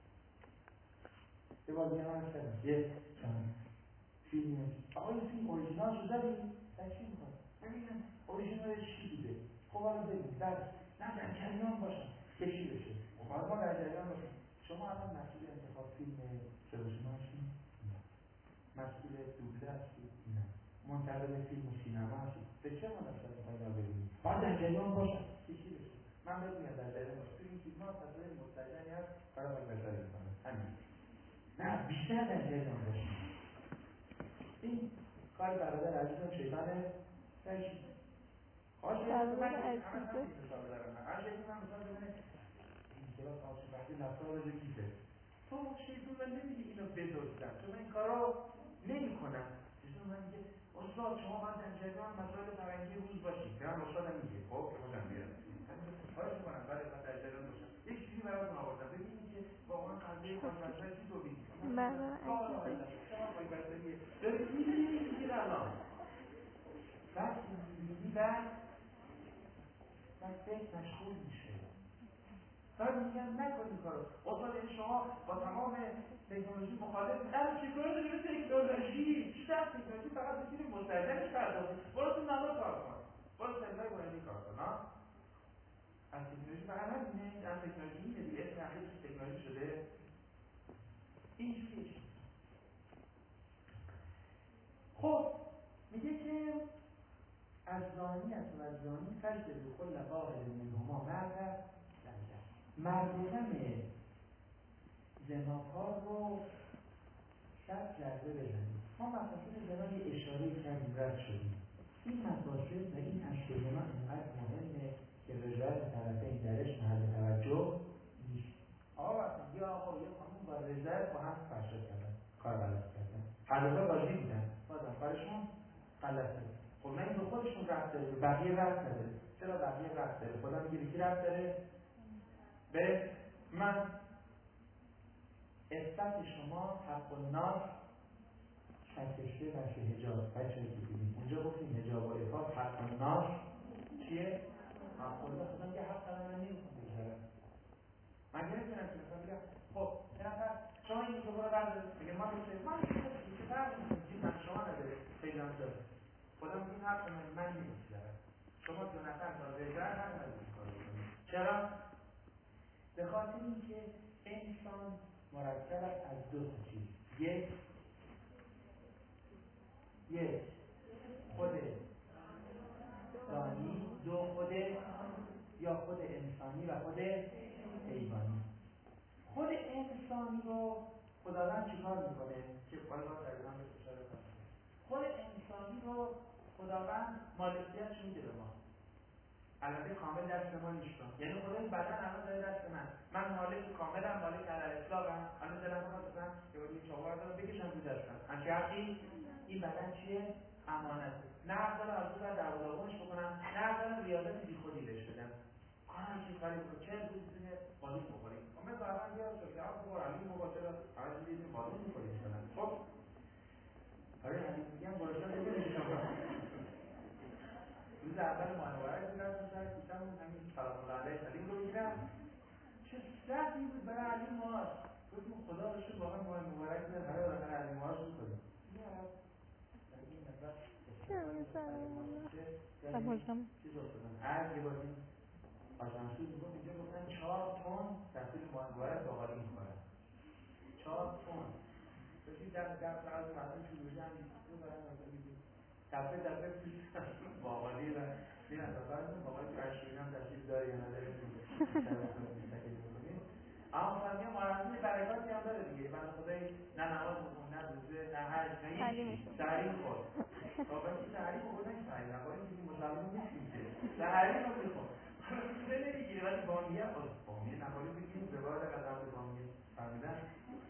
Speaker 1: یه بار دیگه من کردم یه فیلم آقا این فیلم اوریژینال شو داری؟ در چی میخواد؟ ببینم اوریژینالش چی بوده؟ خب حالا ببین نه در جریان باشم که چی بشه؟ خب ما در جریان باشم. شما الان مسئول انتخاب فیلم تلویزیون هستید؟ نه. مسئول دوبله هستید؟ نه. منتقد فیلم و سینما هستید؟ به چه مناسبت میخواید ما ببینید؟ باید در جریان باشم که چی بشه؟ من ببینم در جریان باشم. تو این فیلم ها تصویر مستجری هست برای باید نظری میکنم. همین. نه بیشتر در جریان باشم. این کار برادر عزیزم شیطان رشید.
Speaker 3: برادر عزیزم
Speaker 1: هر شکلی من مثال بزنه این کلاس آسو وقتی لفتار رو کیفه تو شیطون من نمیگه اینو بدزدم، چون من این کارو نمی‌کنم. چیزا من میگه استاد شما باید در جریان مسائل فرهنگی روز باشید. من استادم میگه خب که باشم بیارم. خواهش می‌کنم برای من در جریان باشم. یک چیزی براتون آوردم ببینید که واقعا قضیه خوشبختانه چی تولید می‌کنه. شما خوشبختانه دارید می‌بینید الان. بعد می‌بینید بعد فکر مشغول میشه. بعد میگن نکنید کارو. استاد این شما با تمام تکنولوژی مخالف چیکار داری به تکنولوژی؟ چطور تکنولوژی فقط می‌تونی مستلزمش پردازی. برو تو نامه کار کن. برو سنجای بایدی کار کن. از تکنولوژی فقط همینه، از تکنولوژی اینه دیگه اسم اخیرش تکنولوژی شده. این چیزی. خب میگه که از زانیت و از زانی فجد بکل واحد منهما مردم زناکار رو 100 ضربه بزنید. ما مفاصل زنا یه اشاره کردیم رد شدیم. این مفاصل و این اشک زنا اینقدر مهمه که رضایت طرفین درش محل توجه نیست. آقا وقتی آقا یه خانوم با رضایت با هم فحشا کردن، کار غلط کردن، هر دو راضی بودن، بازم کارشون غلطه. خب نه این به خودشون ربط داره، به بقیه ربط داره. چرا بقیه ربط داره؟ خدا میگه به کی ربط داره؟ به من. عفت شما حق الناس 63 بچه حجاب بچه که دیدیم اونجا گفتیم حجاب و عفت حق الناس چیه؟ حق الله. خدا میگه حق من نمیخوام بگذارم. من نمیتونم که مثلا بگم خب یه نفر شما این که برو بردارید میگه ما که فرق میکنیم من شما نداره پیدام داره. خدا میگه این حق من نمیگذارم. شما دو نفر تا رضایت حق ندارید کار بکنید. چرا؟ به خاطر اینکه انسان مرکب از دو چیز. یک خود دانی، دو خود یا خود انسانی و خود حیوانی. خود انسانی رو خداوند چیکار میکنه که باید تقریبا به اشاره کنه. خود انسانی رو خداوند مالکیتش میده به ما. البته کامل دست ما نیست. یعنی خدا این بدن الان داره دست من مالک کاملم، مالک علی اطلاقم. الان دلم میخواد مثلا که ولی چاقو رو بکشم تو دستم. همچین حقی این بدن چیه؟ امانته. نه حق دارم از اون در داغونش بکنم، نه حق دارم ریاضت بیخودی بهش بدم. چه کاری بکنم؟ چه روزی میتونه بالون بخوریم؟ من بعدا بیارم که آقا بابا علی مباشرت همه چیزی بالون می‌خوریم مثلا. خب آره علی میگم باشم ببینید روز اول ماهواره بودم سر کیسمون همین سلام علیه سلیم رو میگیرم. چه سختی بود برای علی ماهاش. گفتیم خدا بشه واقعا ماه مبارک بودن برای بالاخره علی ماهاش میکنیم. این مثلا چیز افتادن هر یه بار این آژانسو میگفت اینجا گفتن 4 تن تحصیل ماه مبارک باقالی میکنن. 4 تن بشید در فقط مردم شروعی هم رو برن مثلا میگیم دفعه پیش باقالی و این اصلا باقالی که اشکولی هم تشکیل داره یا نداره تشکیل میکنیم. اما فهمی هم معرضی برکاتی هم داره دیگه. بند خدای نه نماز بخون، نه روزه، نه حج، نه هیچی سحری میخور. تا باید سحری بخور نه سحری نخوری که مسلمان نیستیم که سحری رو میخور. روزه نمیگیره ولی بامیه بامیه نخوری بگیم به بار قدم به بامیه فهمیدن؟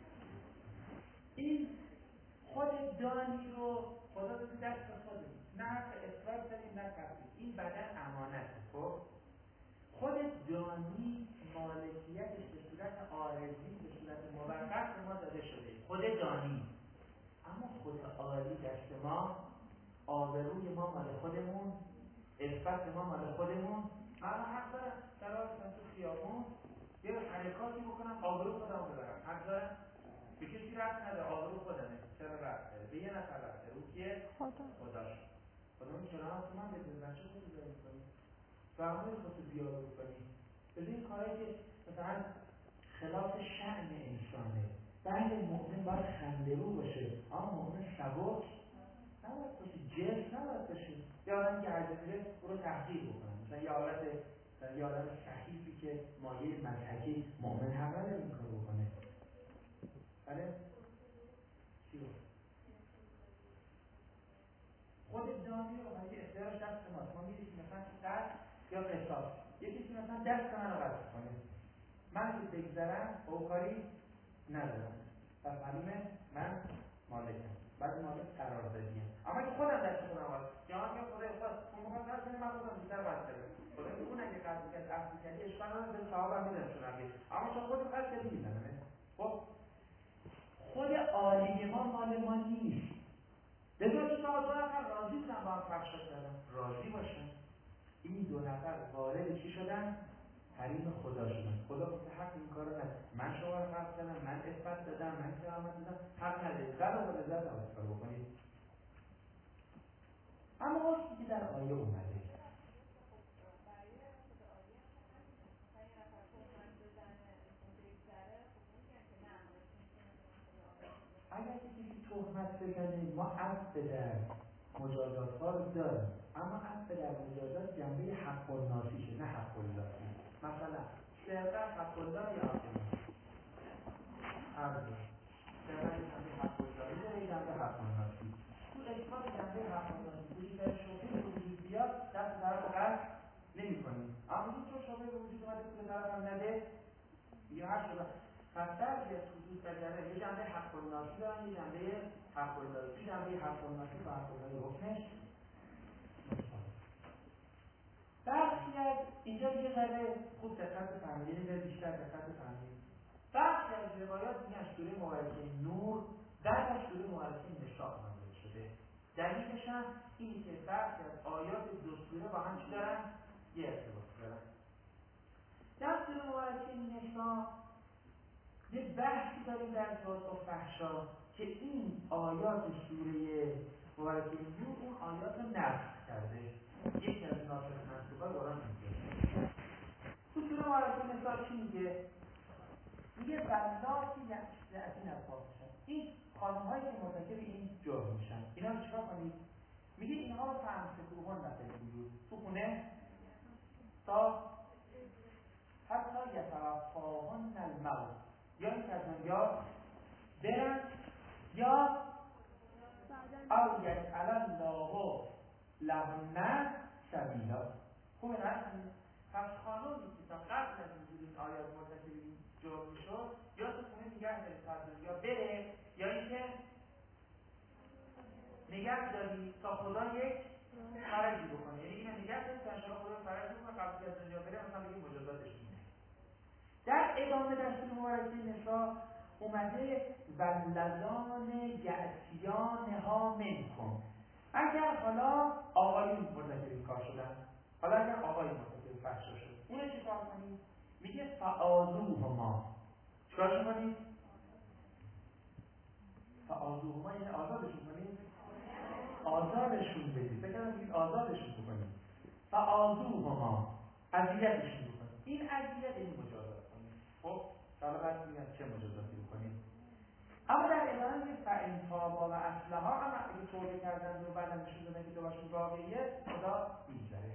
Speaker 1: این خود دانی رو خدا داده دست خودمون. نه حق افراد داریم نه تفرید. این بدن امانته. خب خود دانی مالکیتش به صورت عارضی به صورت موقت به ما داده شده. خود دانی. اما خود عالی دست ما، آبروی ما مال خودمون، عفت ما مال خودمون. من حق دارم قرار کنم تو خیابون یه حرکاتی بکنم آبرو خودمو ببرم. حق دارم؟ به کسی ربط نداره، آبرو خودمه. چرا ربط داره؟ به یه نفر ربط داره. اون کیه؟ خداش. خدا اون کلامت رو من بدون بچه خودتو داری کنی فرمایی خودتو بیارو کنی بدون این کارهایی که مثلا خلاف شأن انسانه. بله مؤمن باید خنده‌رو باشه اما مؤمن سبک نباید باشه، جلد نباید باشه. یه آدم که عرضه میره او رو تحقیر بکنن. مثلا یه آدم سخیفی که مایه مضحکی مؤمن هم نداره این کار بکنه. بله؟ چی رو؟ خود دانی رو خواهی اختیارش دست ماست. ما میریم مثلا دست یا قصاص یکی که مثلا دست من رو قصد کنه من رو بگذرم با او کاری ندارم. پس معلومه من مالکم. بعد مالک قراردادیه. اما که خودم دست خودم واسه یا من میگم خدای خدا تو میخواد قرض کنی من خودم بیشتر قرض کنم. خدا که اون اگه قرض کرد اصل کردی اشکال نداره به صاحبم میدم شون اگه. اما چون خودت قرض کردی میزنم. خب خود عالی مال ما نیست. لذا تو تا 2 نفر راضی بودن با هم پخش کردن. راضی باشن. این 2 نفر وارد چی شدن؟ حریم خدا شدن. خدا گفت حق این کارو نداره. من شما رو خلق کردم، من عفت دادم، من کرامت دادم، حق نداره. زن و عزت هم کار بکنید. اما وقتی که در آیه اومده اگر کسی تهمت بزنه ما اصل در مجازات ها رو داریم، اما اصل در مجازات جنبه حق الناسیشه نه حق الله. مثلا سرقت حق الله یا حق الله؟ عرض سرقت جنبه حق الله داره جنبه حق الناسی. تو اثبات جنبه حق الناسی وجود در شبهه وجود بیاد دست طرف رو قطع نمی‌کنیم. اما چون شبهه وجود اومده که طرف هم نده دیگه هر شبه پس در یه خصوص بجره یه جنبه حق الناسی دارن یه جنبه حق اللهی. تو جنبه حق الناسی و حق اللهی حکمش برخی از اینجا دیگه ذره خوب دقت بفرمایید، یه بیشتر دقت بفرمایید. برخی از روایات میگن سوره مبارکه نور بعد از سوره مبارکه نساء نازل شده. دلیلش هم اینه که برخی از آیات دو سوره با هم چی دارن؟ یه ارتباط دارن. در سوره مبارکه نساء یه بحثی داریم در ارتباط با فحشا که این آیات سوره مبارکه نور اون آیات رو نسخ کرده. یکی از ناسخ منسوخ‌ها قرآن میگه. تو سوره مبارکه نساء چی میگه؟ میگه بلاتی یأتین الفاحشه. این خانم‌هایی که مرتکب این جرم میشن اینا رو چیکار کنید؟ میگه اینها رو فامسکوهن نفسیون تو خونه تا حتی یتوفاهن الموت، یا این از دنیا برن یا او یجعل الله لهن سبیلا. خوبه نکنید؟ پس خانومی که تا قبل از وجود این آیات مرتکب این جرم میشد یا تو خونه نگه دارید تا از دنیا بره یا اینکه نگه دارید تا خدا یک فرجی بکنه. یعنی اینو نگه دارید تا انشاءالله خدا فرج بکنه قبل از دنیا بره مثلا بگید مجازاتش میده. در ادامه در سوره مبارکه نساء اومده واللذان یأتیانها منکم. اگر حالا آقایون مرتکب این کار شدن، حالا اگر آقایون مرتکب فحشا شد اونو چه کار کنید؟ میگه فآذوهما. چیکارشون کنید؟ فآذوهما یعنی آزادشون کنید؟ آزادشون بدید. بکنم بگید آزادشون بکنید. فآذوهما اذیتشون بکنید. این اذیت این مجازات کنید. خب حالا بعد میگن چه مجازاتی بکنید. اما در ادامه میگه فإن تابا و اصلحا، اما اگه توبه کردن و بعدم نشون دادن که توبهشون واقعیه خدا میگذره.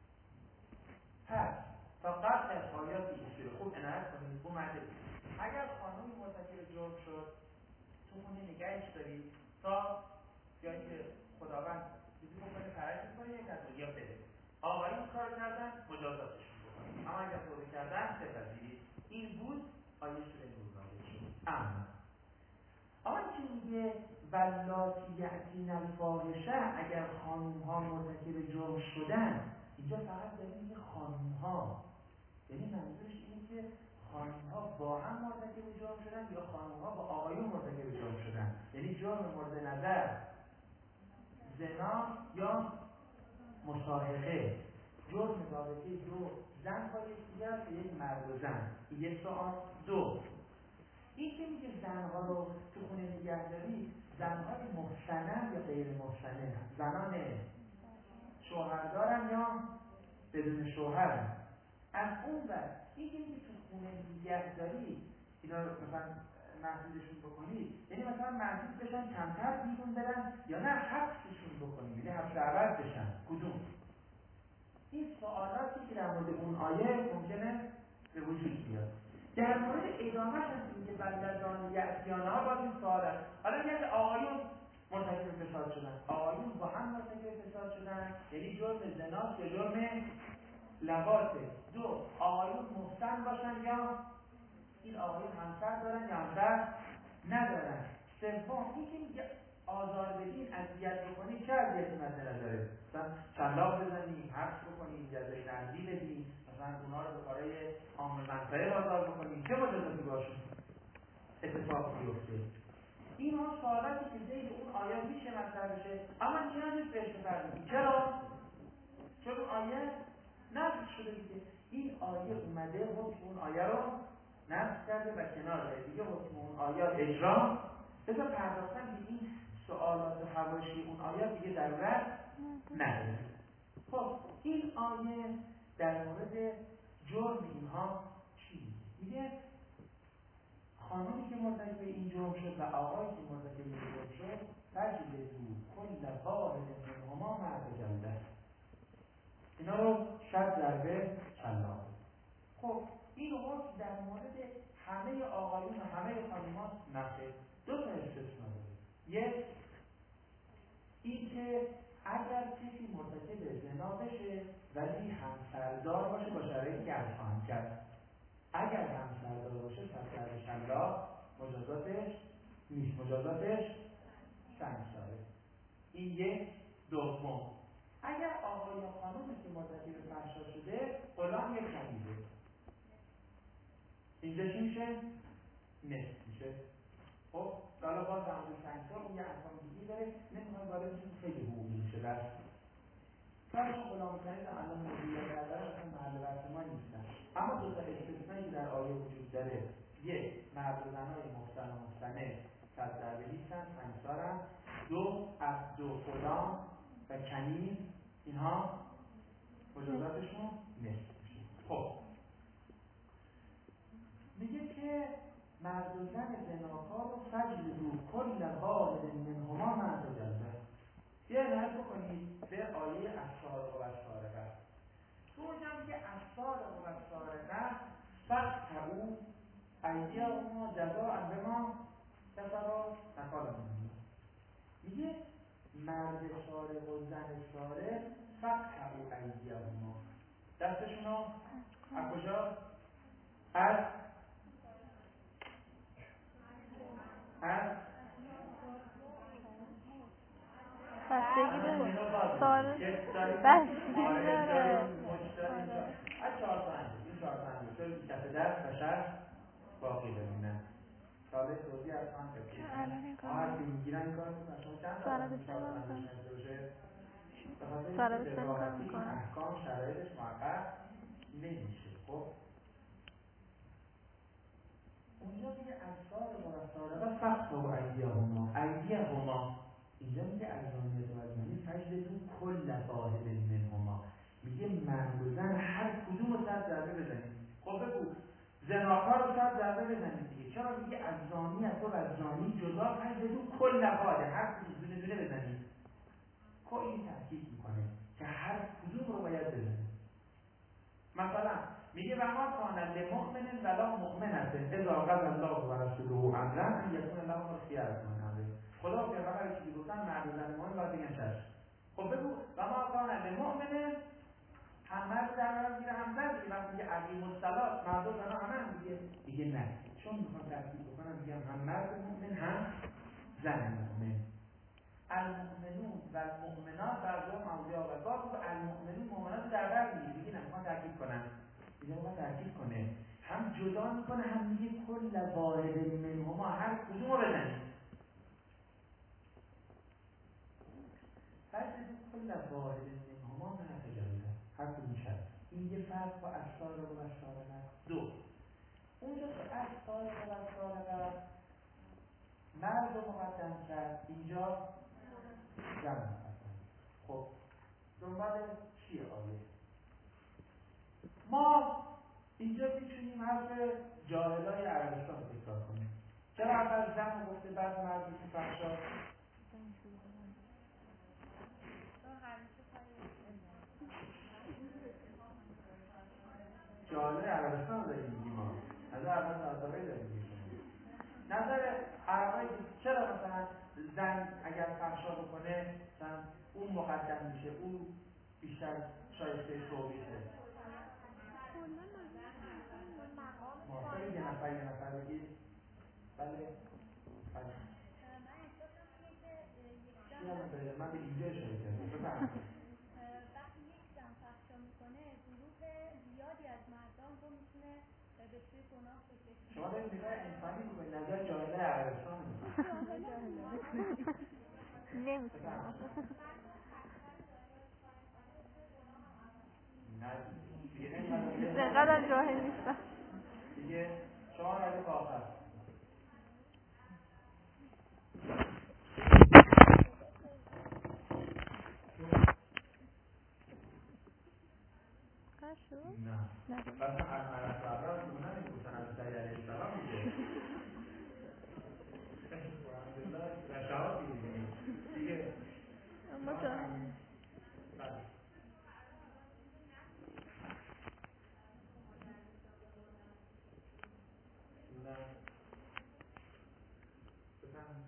Speaker 1: پس تا قبل از آیات این سوره خوب عنایت کنید. اومده اگر خانومی مرتکب جرم شد تو خونه نگهش دارید تا یا اینکه خداوند چیزی بکنه فرج میکنه یک از دنیا بره. آقایون کار کردن مجازاتشون بکنید. اما اگر توبه کردن بپذیرید. این بود آیه سوره نور نازل شد. اما که میگه واللاتی یأتین الفاحشه اگر خانوم‌ها مرتکب جرم شدن، اینجا فقط داره میگه خانوم‌ها، یعنی منظورش اینه که خانوم‌ها با هم مرتکب جرم شدن یا خانوم‌ها با آقایون مرتکب جرم شدن، یعنی جرم مورد نظر زنا یا مصاحبه، جرم رابطه دو زن با یکدیگر که یک مرد و زن. این یک سوال. دو، این که میگه زنها رو تو خونه نگهداری، زنهای محسنن یا غیر محسنن، زنان شوهردارن یا بدون شوهرن. از اون بعد این که میگه تو خونه نگهداری اینا رو مثلا محدودشون بکنید، یعنی مثلا محدود بشن کمتر بیرون برن یا نه حبسشون بکنید، یعنی حبس ابد بشن. کدوم؟ این سوالاتی که در مورد اون آیه ممکنه به وجود بیاد. در مورد ادامه‌ش هستیم که بلدان یأتیانها باز این سوال هست. حالا اگر آقایون مرتکب فساد شدن، آقایون با هم مرتکب فساد شدن، یعنی جرم زناست یا جرم لواطه. دو، آقایون محسن باشن یا این آقایون همسر دارن یا همسر ندارن. سوم اینکه میگه آزار بدین، اذیت بکنید، چه اذیتی مد نظره؟ مثلا طلاق بزنیم، حبس بکنیم، جزای نقدی بدیم، مثلا اونا رو به کارهای عام منفعه وادار بکنیم، چه مجازاتی باشون اتفاق بیفته؟ این ها سوالاتی که ذیل اون آیه میشه مطرح بشه، اما نیازی بهش بپردازیم. چرا؟ چون اون آیه نسخ شده دیگه. این آیه اومده حکم اون آیه رو نسخ کرده و کنار داره دیگه، حکم اون آیه اجرا. بذار پرداختن به این سوالات و حواشی اون آیه دیگه ضرورت نداره. خب این آیه در مورد جرم اینها چی میگه؟ خانمی که مرتکب این جرم شد و آقایی که مرتکب این جرم شد، فجلدوا کل واحد منهما مئة جلده، اینا رو 100 ضربه کلاغ. خب این حکم در مورد همه آقایون و همه خانم‌ها نشه. دو تا استثنا داره. یک، این که اگر کسی مرتکب زنا بشه ولی همسردار باشه با شرایطی که عرض خواهم کرد، اگر همسردار باشه 100 ضربه کلاغ مجازاتش نیست، مجازاتش سنگساره. این یک. دوم، اگر آقای یا خانومی که مرتکب فحشا شده غلام یک خریده، اینجا چی میشه؟ نصف میشه. خب حالا باز در مورد سنگسار اون یه احکام دیگه داره، نمیخوام وارد بشیم، خیلی حقوقی میشه بس. فرش غلام کنید الان مدیریت نداره، اصلا محل بحث ما نیستن. اما دو تا استثنایی در آیه وجود داره. یک، مرد و زنای محسن و محسنه 100 ضربه نیستن، سنگسارن. دو، عبد و غلام و کنیز اینها مجازاتشون نصف میشه. خب میگه که مرد و زن زناکار رو فجلدوا کل واحد منهما مئة جلده. یه نظر بکنید به آیه السارق و السارقه. تو اونجا میگه السارق و السارقه فاقطعوا ایدیهما جزاء بما کسبا نکالا من الله. میگه مرد سارق و زن سارق فاقطعوا ایدیهما، دستشونو از کجا؟ از
Speaker 3: بستگی داره
Speaker 1: از 4 تا این 4 تا چون کف دست و شهر باقی بمونن. ساله توضیح از خواهم بکنید هر که میگیرن این کار میکنن. شما چند تا از این 4 تا نشنده باشه؟ به خاطر راحتی این احکام شرایطش محقق نمیشه. خب اونجا میگه السارق و السارقه فاقطعوا ایدیهما، اینجا میگه الزامیت و الزانی فجلدوا کل واحد منهما، میگه مرد و زن هر کدوم رو 100 ضربه بزنید. خب بگو زناکار رو 100 ضربه بزنید دیگه، چرا میگه الزانی از و الزانی جدا فجلدوا کل واحد، هر کدوم دونه دونه بزنید. خب این تاکید میکنه که هر کدوم رو باید بزنید. مثلا میگه و ما کان لمؤمن ولا مؤمنة اذا قضى الله و رسوله امرا ان یکون لهم الخیرة من امره. خدا و پیغمبر چیزی گفتن مرد و زن مؤمن باید بگن چشم. خب بگو و ما کان لمؤمن، هم مرد در برابر میگیره هم زن دیگه. وقتی میگه اقیموا الصلاة مرد و زن هم دیگه نه، چون میخوان ترتیب بکنن میگم هم مرد مؤمن هم زن مؤمن. المؤمنون و المؤمنات بعضهم اولیاء و بعض، و المؤمنون مؤمنات در بر میگیره دیگه، نمیخوان ترکیب کنن دیگه، نمیخوان ترکیب کنه، هم جدا میکنه هم میگه کل واحد منهما، هر کدوم رو بزنید. فجلدوا کل واحد منهما مئة جلده، هر کدوم شد. این یه فرق با السارق و السارقه. دو، اونجا که السارق و السارقه مرد رو مقدم کرد، اینجا زن مقدم. خب دنبال چیه آیه؟ ما اینجا میتونیم حرف جاهلای عربستان رو تکرار کنیم. چرا اول زن رو گفته بعد مرد تو فحشا؟ جاهلای عربستان رو داریم میگیم ما، نظر اول نظاره داریم میگیم شما. نظر عربایی چرا مثلا زن اگر فحشا بکنه مثلا اون مقدم میشه، اون بیشتر شایسته توبیخه؟ موافقی که یه نفر بگید. بله. بله.
Speaker 2: من احساسم اینه که
Speaker 1: من به اینجا اشاره کردم. بفرمایید.
Speaker 2: وقتی یک زن فحشا میکنه گروه زیادی از مردان رو میتونه به سوی گناه بکشه.
Speaker 1: شما دارید نگاه انسانی رو به نظر جاهله عربستان می‌کنید.
Speaker 3: نمی‌تونم.
Speaker 1: نه دیگه
Speaker 3: اینقدر جاهل نیستم.
Speaker 1: دیگه شما رأی آخر. نه. مثلا از مرد عبران اون نمیگوستن از سری علیه السلام دیگه. الحمدلله در شهاد دیگه.
Speaker 3: اما جاهل.
Speaker 1: بله. نه. بفهم.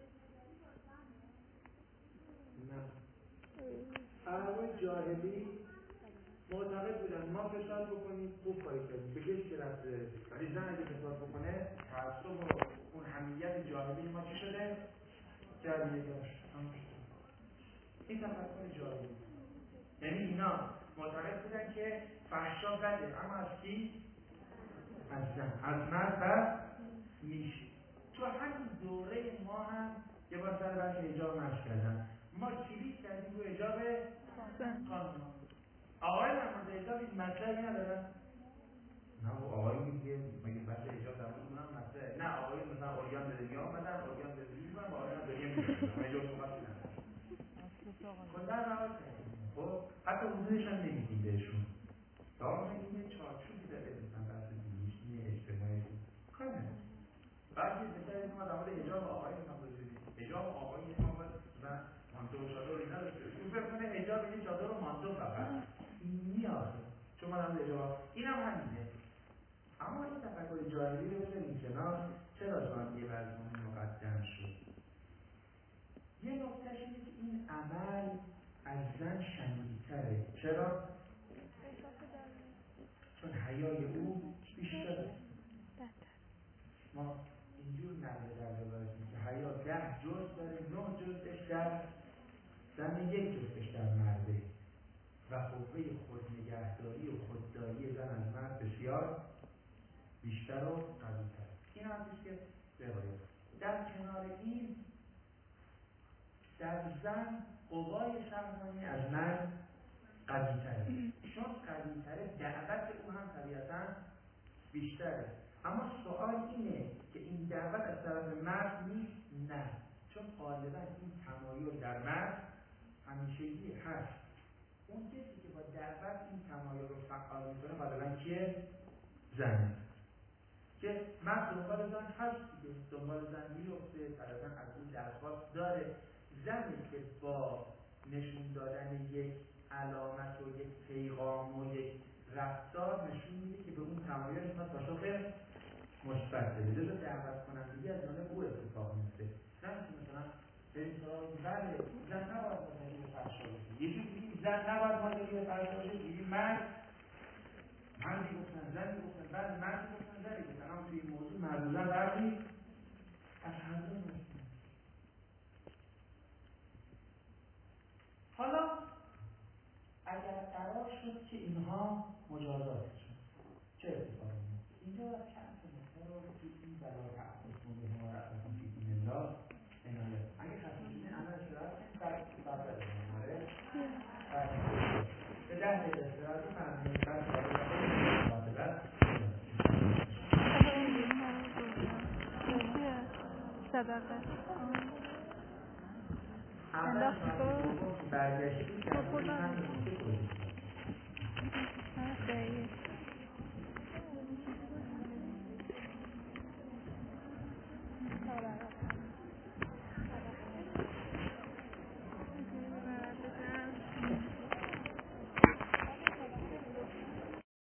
Speaker 1: نه. عربای جاهلی معتقد بودن ما فساد بکنیم خوب کاری کنیم به کسی که رفت ولی زن اگه فساد بکنه تعصب و اون حمیت جاهلی ما چی شده؟ جاهلی داشت. این تفکر جاهلی یعنی اینا معتقد بودن که فحشا بده اما از کی؟ از زن از مرد بر میشه. تو همین دوره ما هم یه بار سر بحث حجاب مشق کردم ما کلیک کردیم رو حجاب خانم آقای نمازه حجاب این مطلبی ندارن؟ نه آقای میگه مگه بحث حجاب در مورد اونم مطلبه نه آقای مثلا اوریان به دنیا آمدن اوریان به دنیا آمدن با آقای هم دنیا میگن حجاب صحبتی ندارن کندن رواز کردیم خب حتی حضورش هم نمیدیم بهشون دارم این یه چارچوبی داره مثلا بحث دینیش نیه اجتماعی کنه بعضی بهتره ما در مورد حجاب آقای میخوام بزنیم حجاب آقای ما باید و مانتو و چادر رو نداشته اون بکنه حجاب این چادر و مانتو فقط این نیازه چون ما در مورد حجاب این هم همینه اما این تفکر جاهلی رو بذاریم کنار چرا جان یه برزمانی مقدم شد یه نکتهش اینه که این عمل از زن شنیدتره چرا؟ چون حیای او بیشتره ما اینجور نقل در روایتیم که حیا 10 جز داره 9 جزش در زن 1 جزش در مرده و قوه خودنگهداری و خودداری زن از مرد بسیار بیشتر و قوی‌تر این هم هستیش که روایت در کنار این در زن قوای شهوانی از مرد قوی‌تره چون قوی‌تره دعوت او هم طبیعتاً بیشتره اما سوال اینه که این دعوت از طرف مرد نیست نه چون غالبا این تمایل در مرد همیشگی هست اون کسی که با دعوت این تمایل رو فعال میکنه غالبا کیه؟ زنه که مرد دنبال زن هست دیگه دنبال زن میفته طرفاً از اون درخواست داره زنی که با نشون دادن یک علامت و یک پیغام و یک رفتار نشون میده که به اون تمایل میخواد پاسخ مثبت بده جزو دعوت کنندگی از جانب او اتفاق میفته نه مثلا بریم سراغ بله زن نباید مدلی به فحشا باشه یه جور دیگه زن نباید مدلی به فحشا باشه دیگه مردی گفتن زنی گفتن بعد مردی گفتن زنی گفتن اما توی این موضوع مرد و زن فرقی از هر دو نیست حالا اگر قرار شد که اینها مجازات شد چه اتفاقی میفته اینجا چند تا نکته رو توی این بلا تعصبون به ما رأسون فی دین الله عنایت اگه خصوصی عمل شرایط بعد داره به 10 دقیقه استراحت فهمید بعد بعد
Speaker 3: صدقه
Speaker 1: اول برگشتی که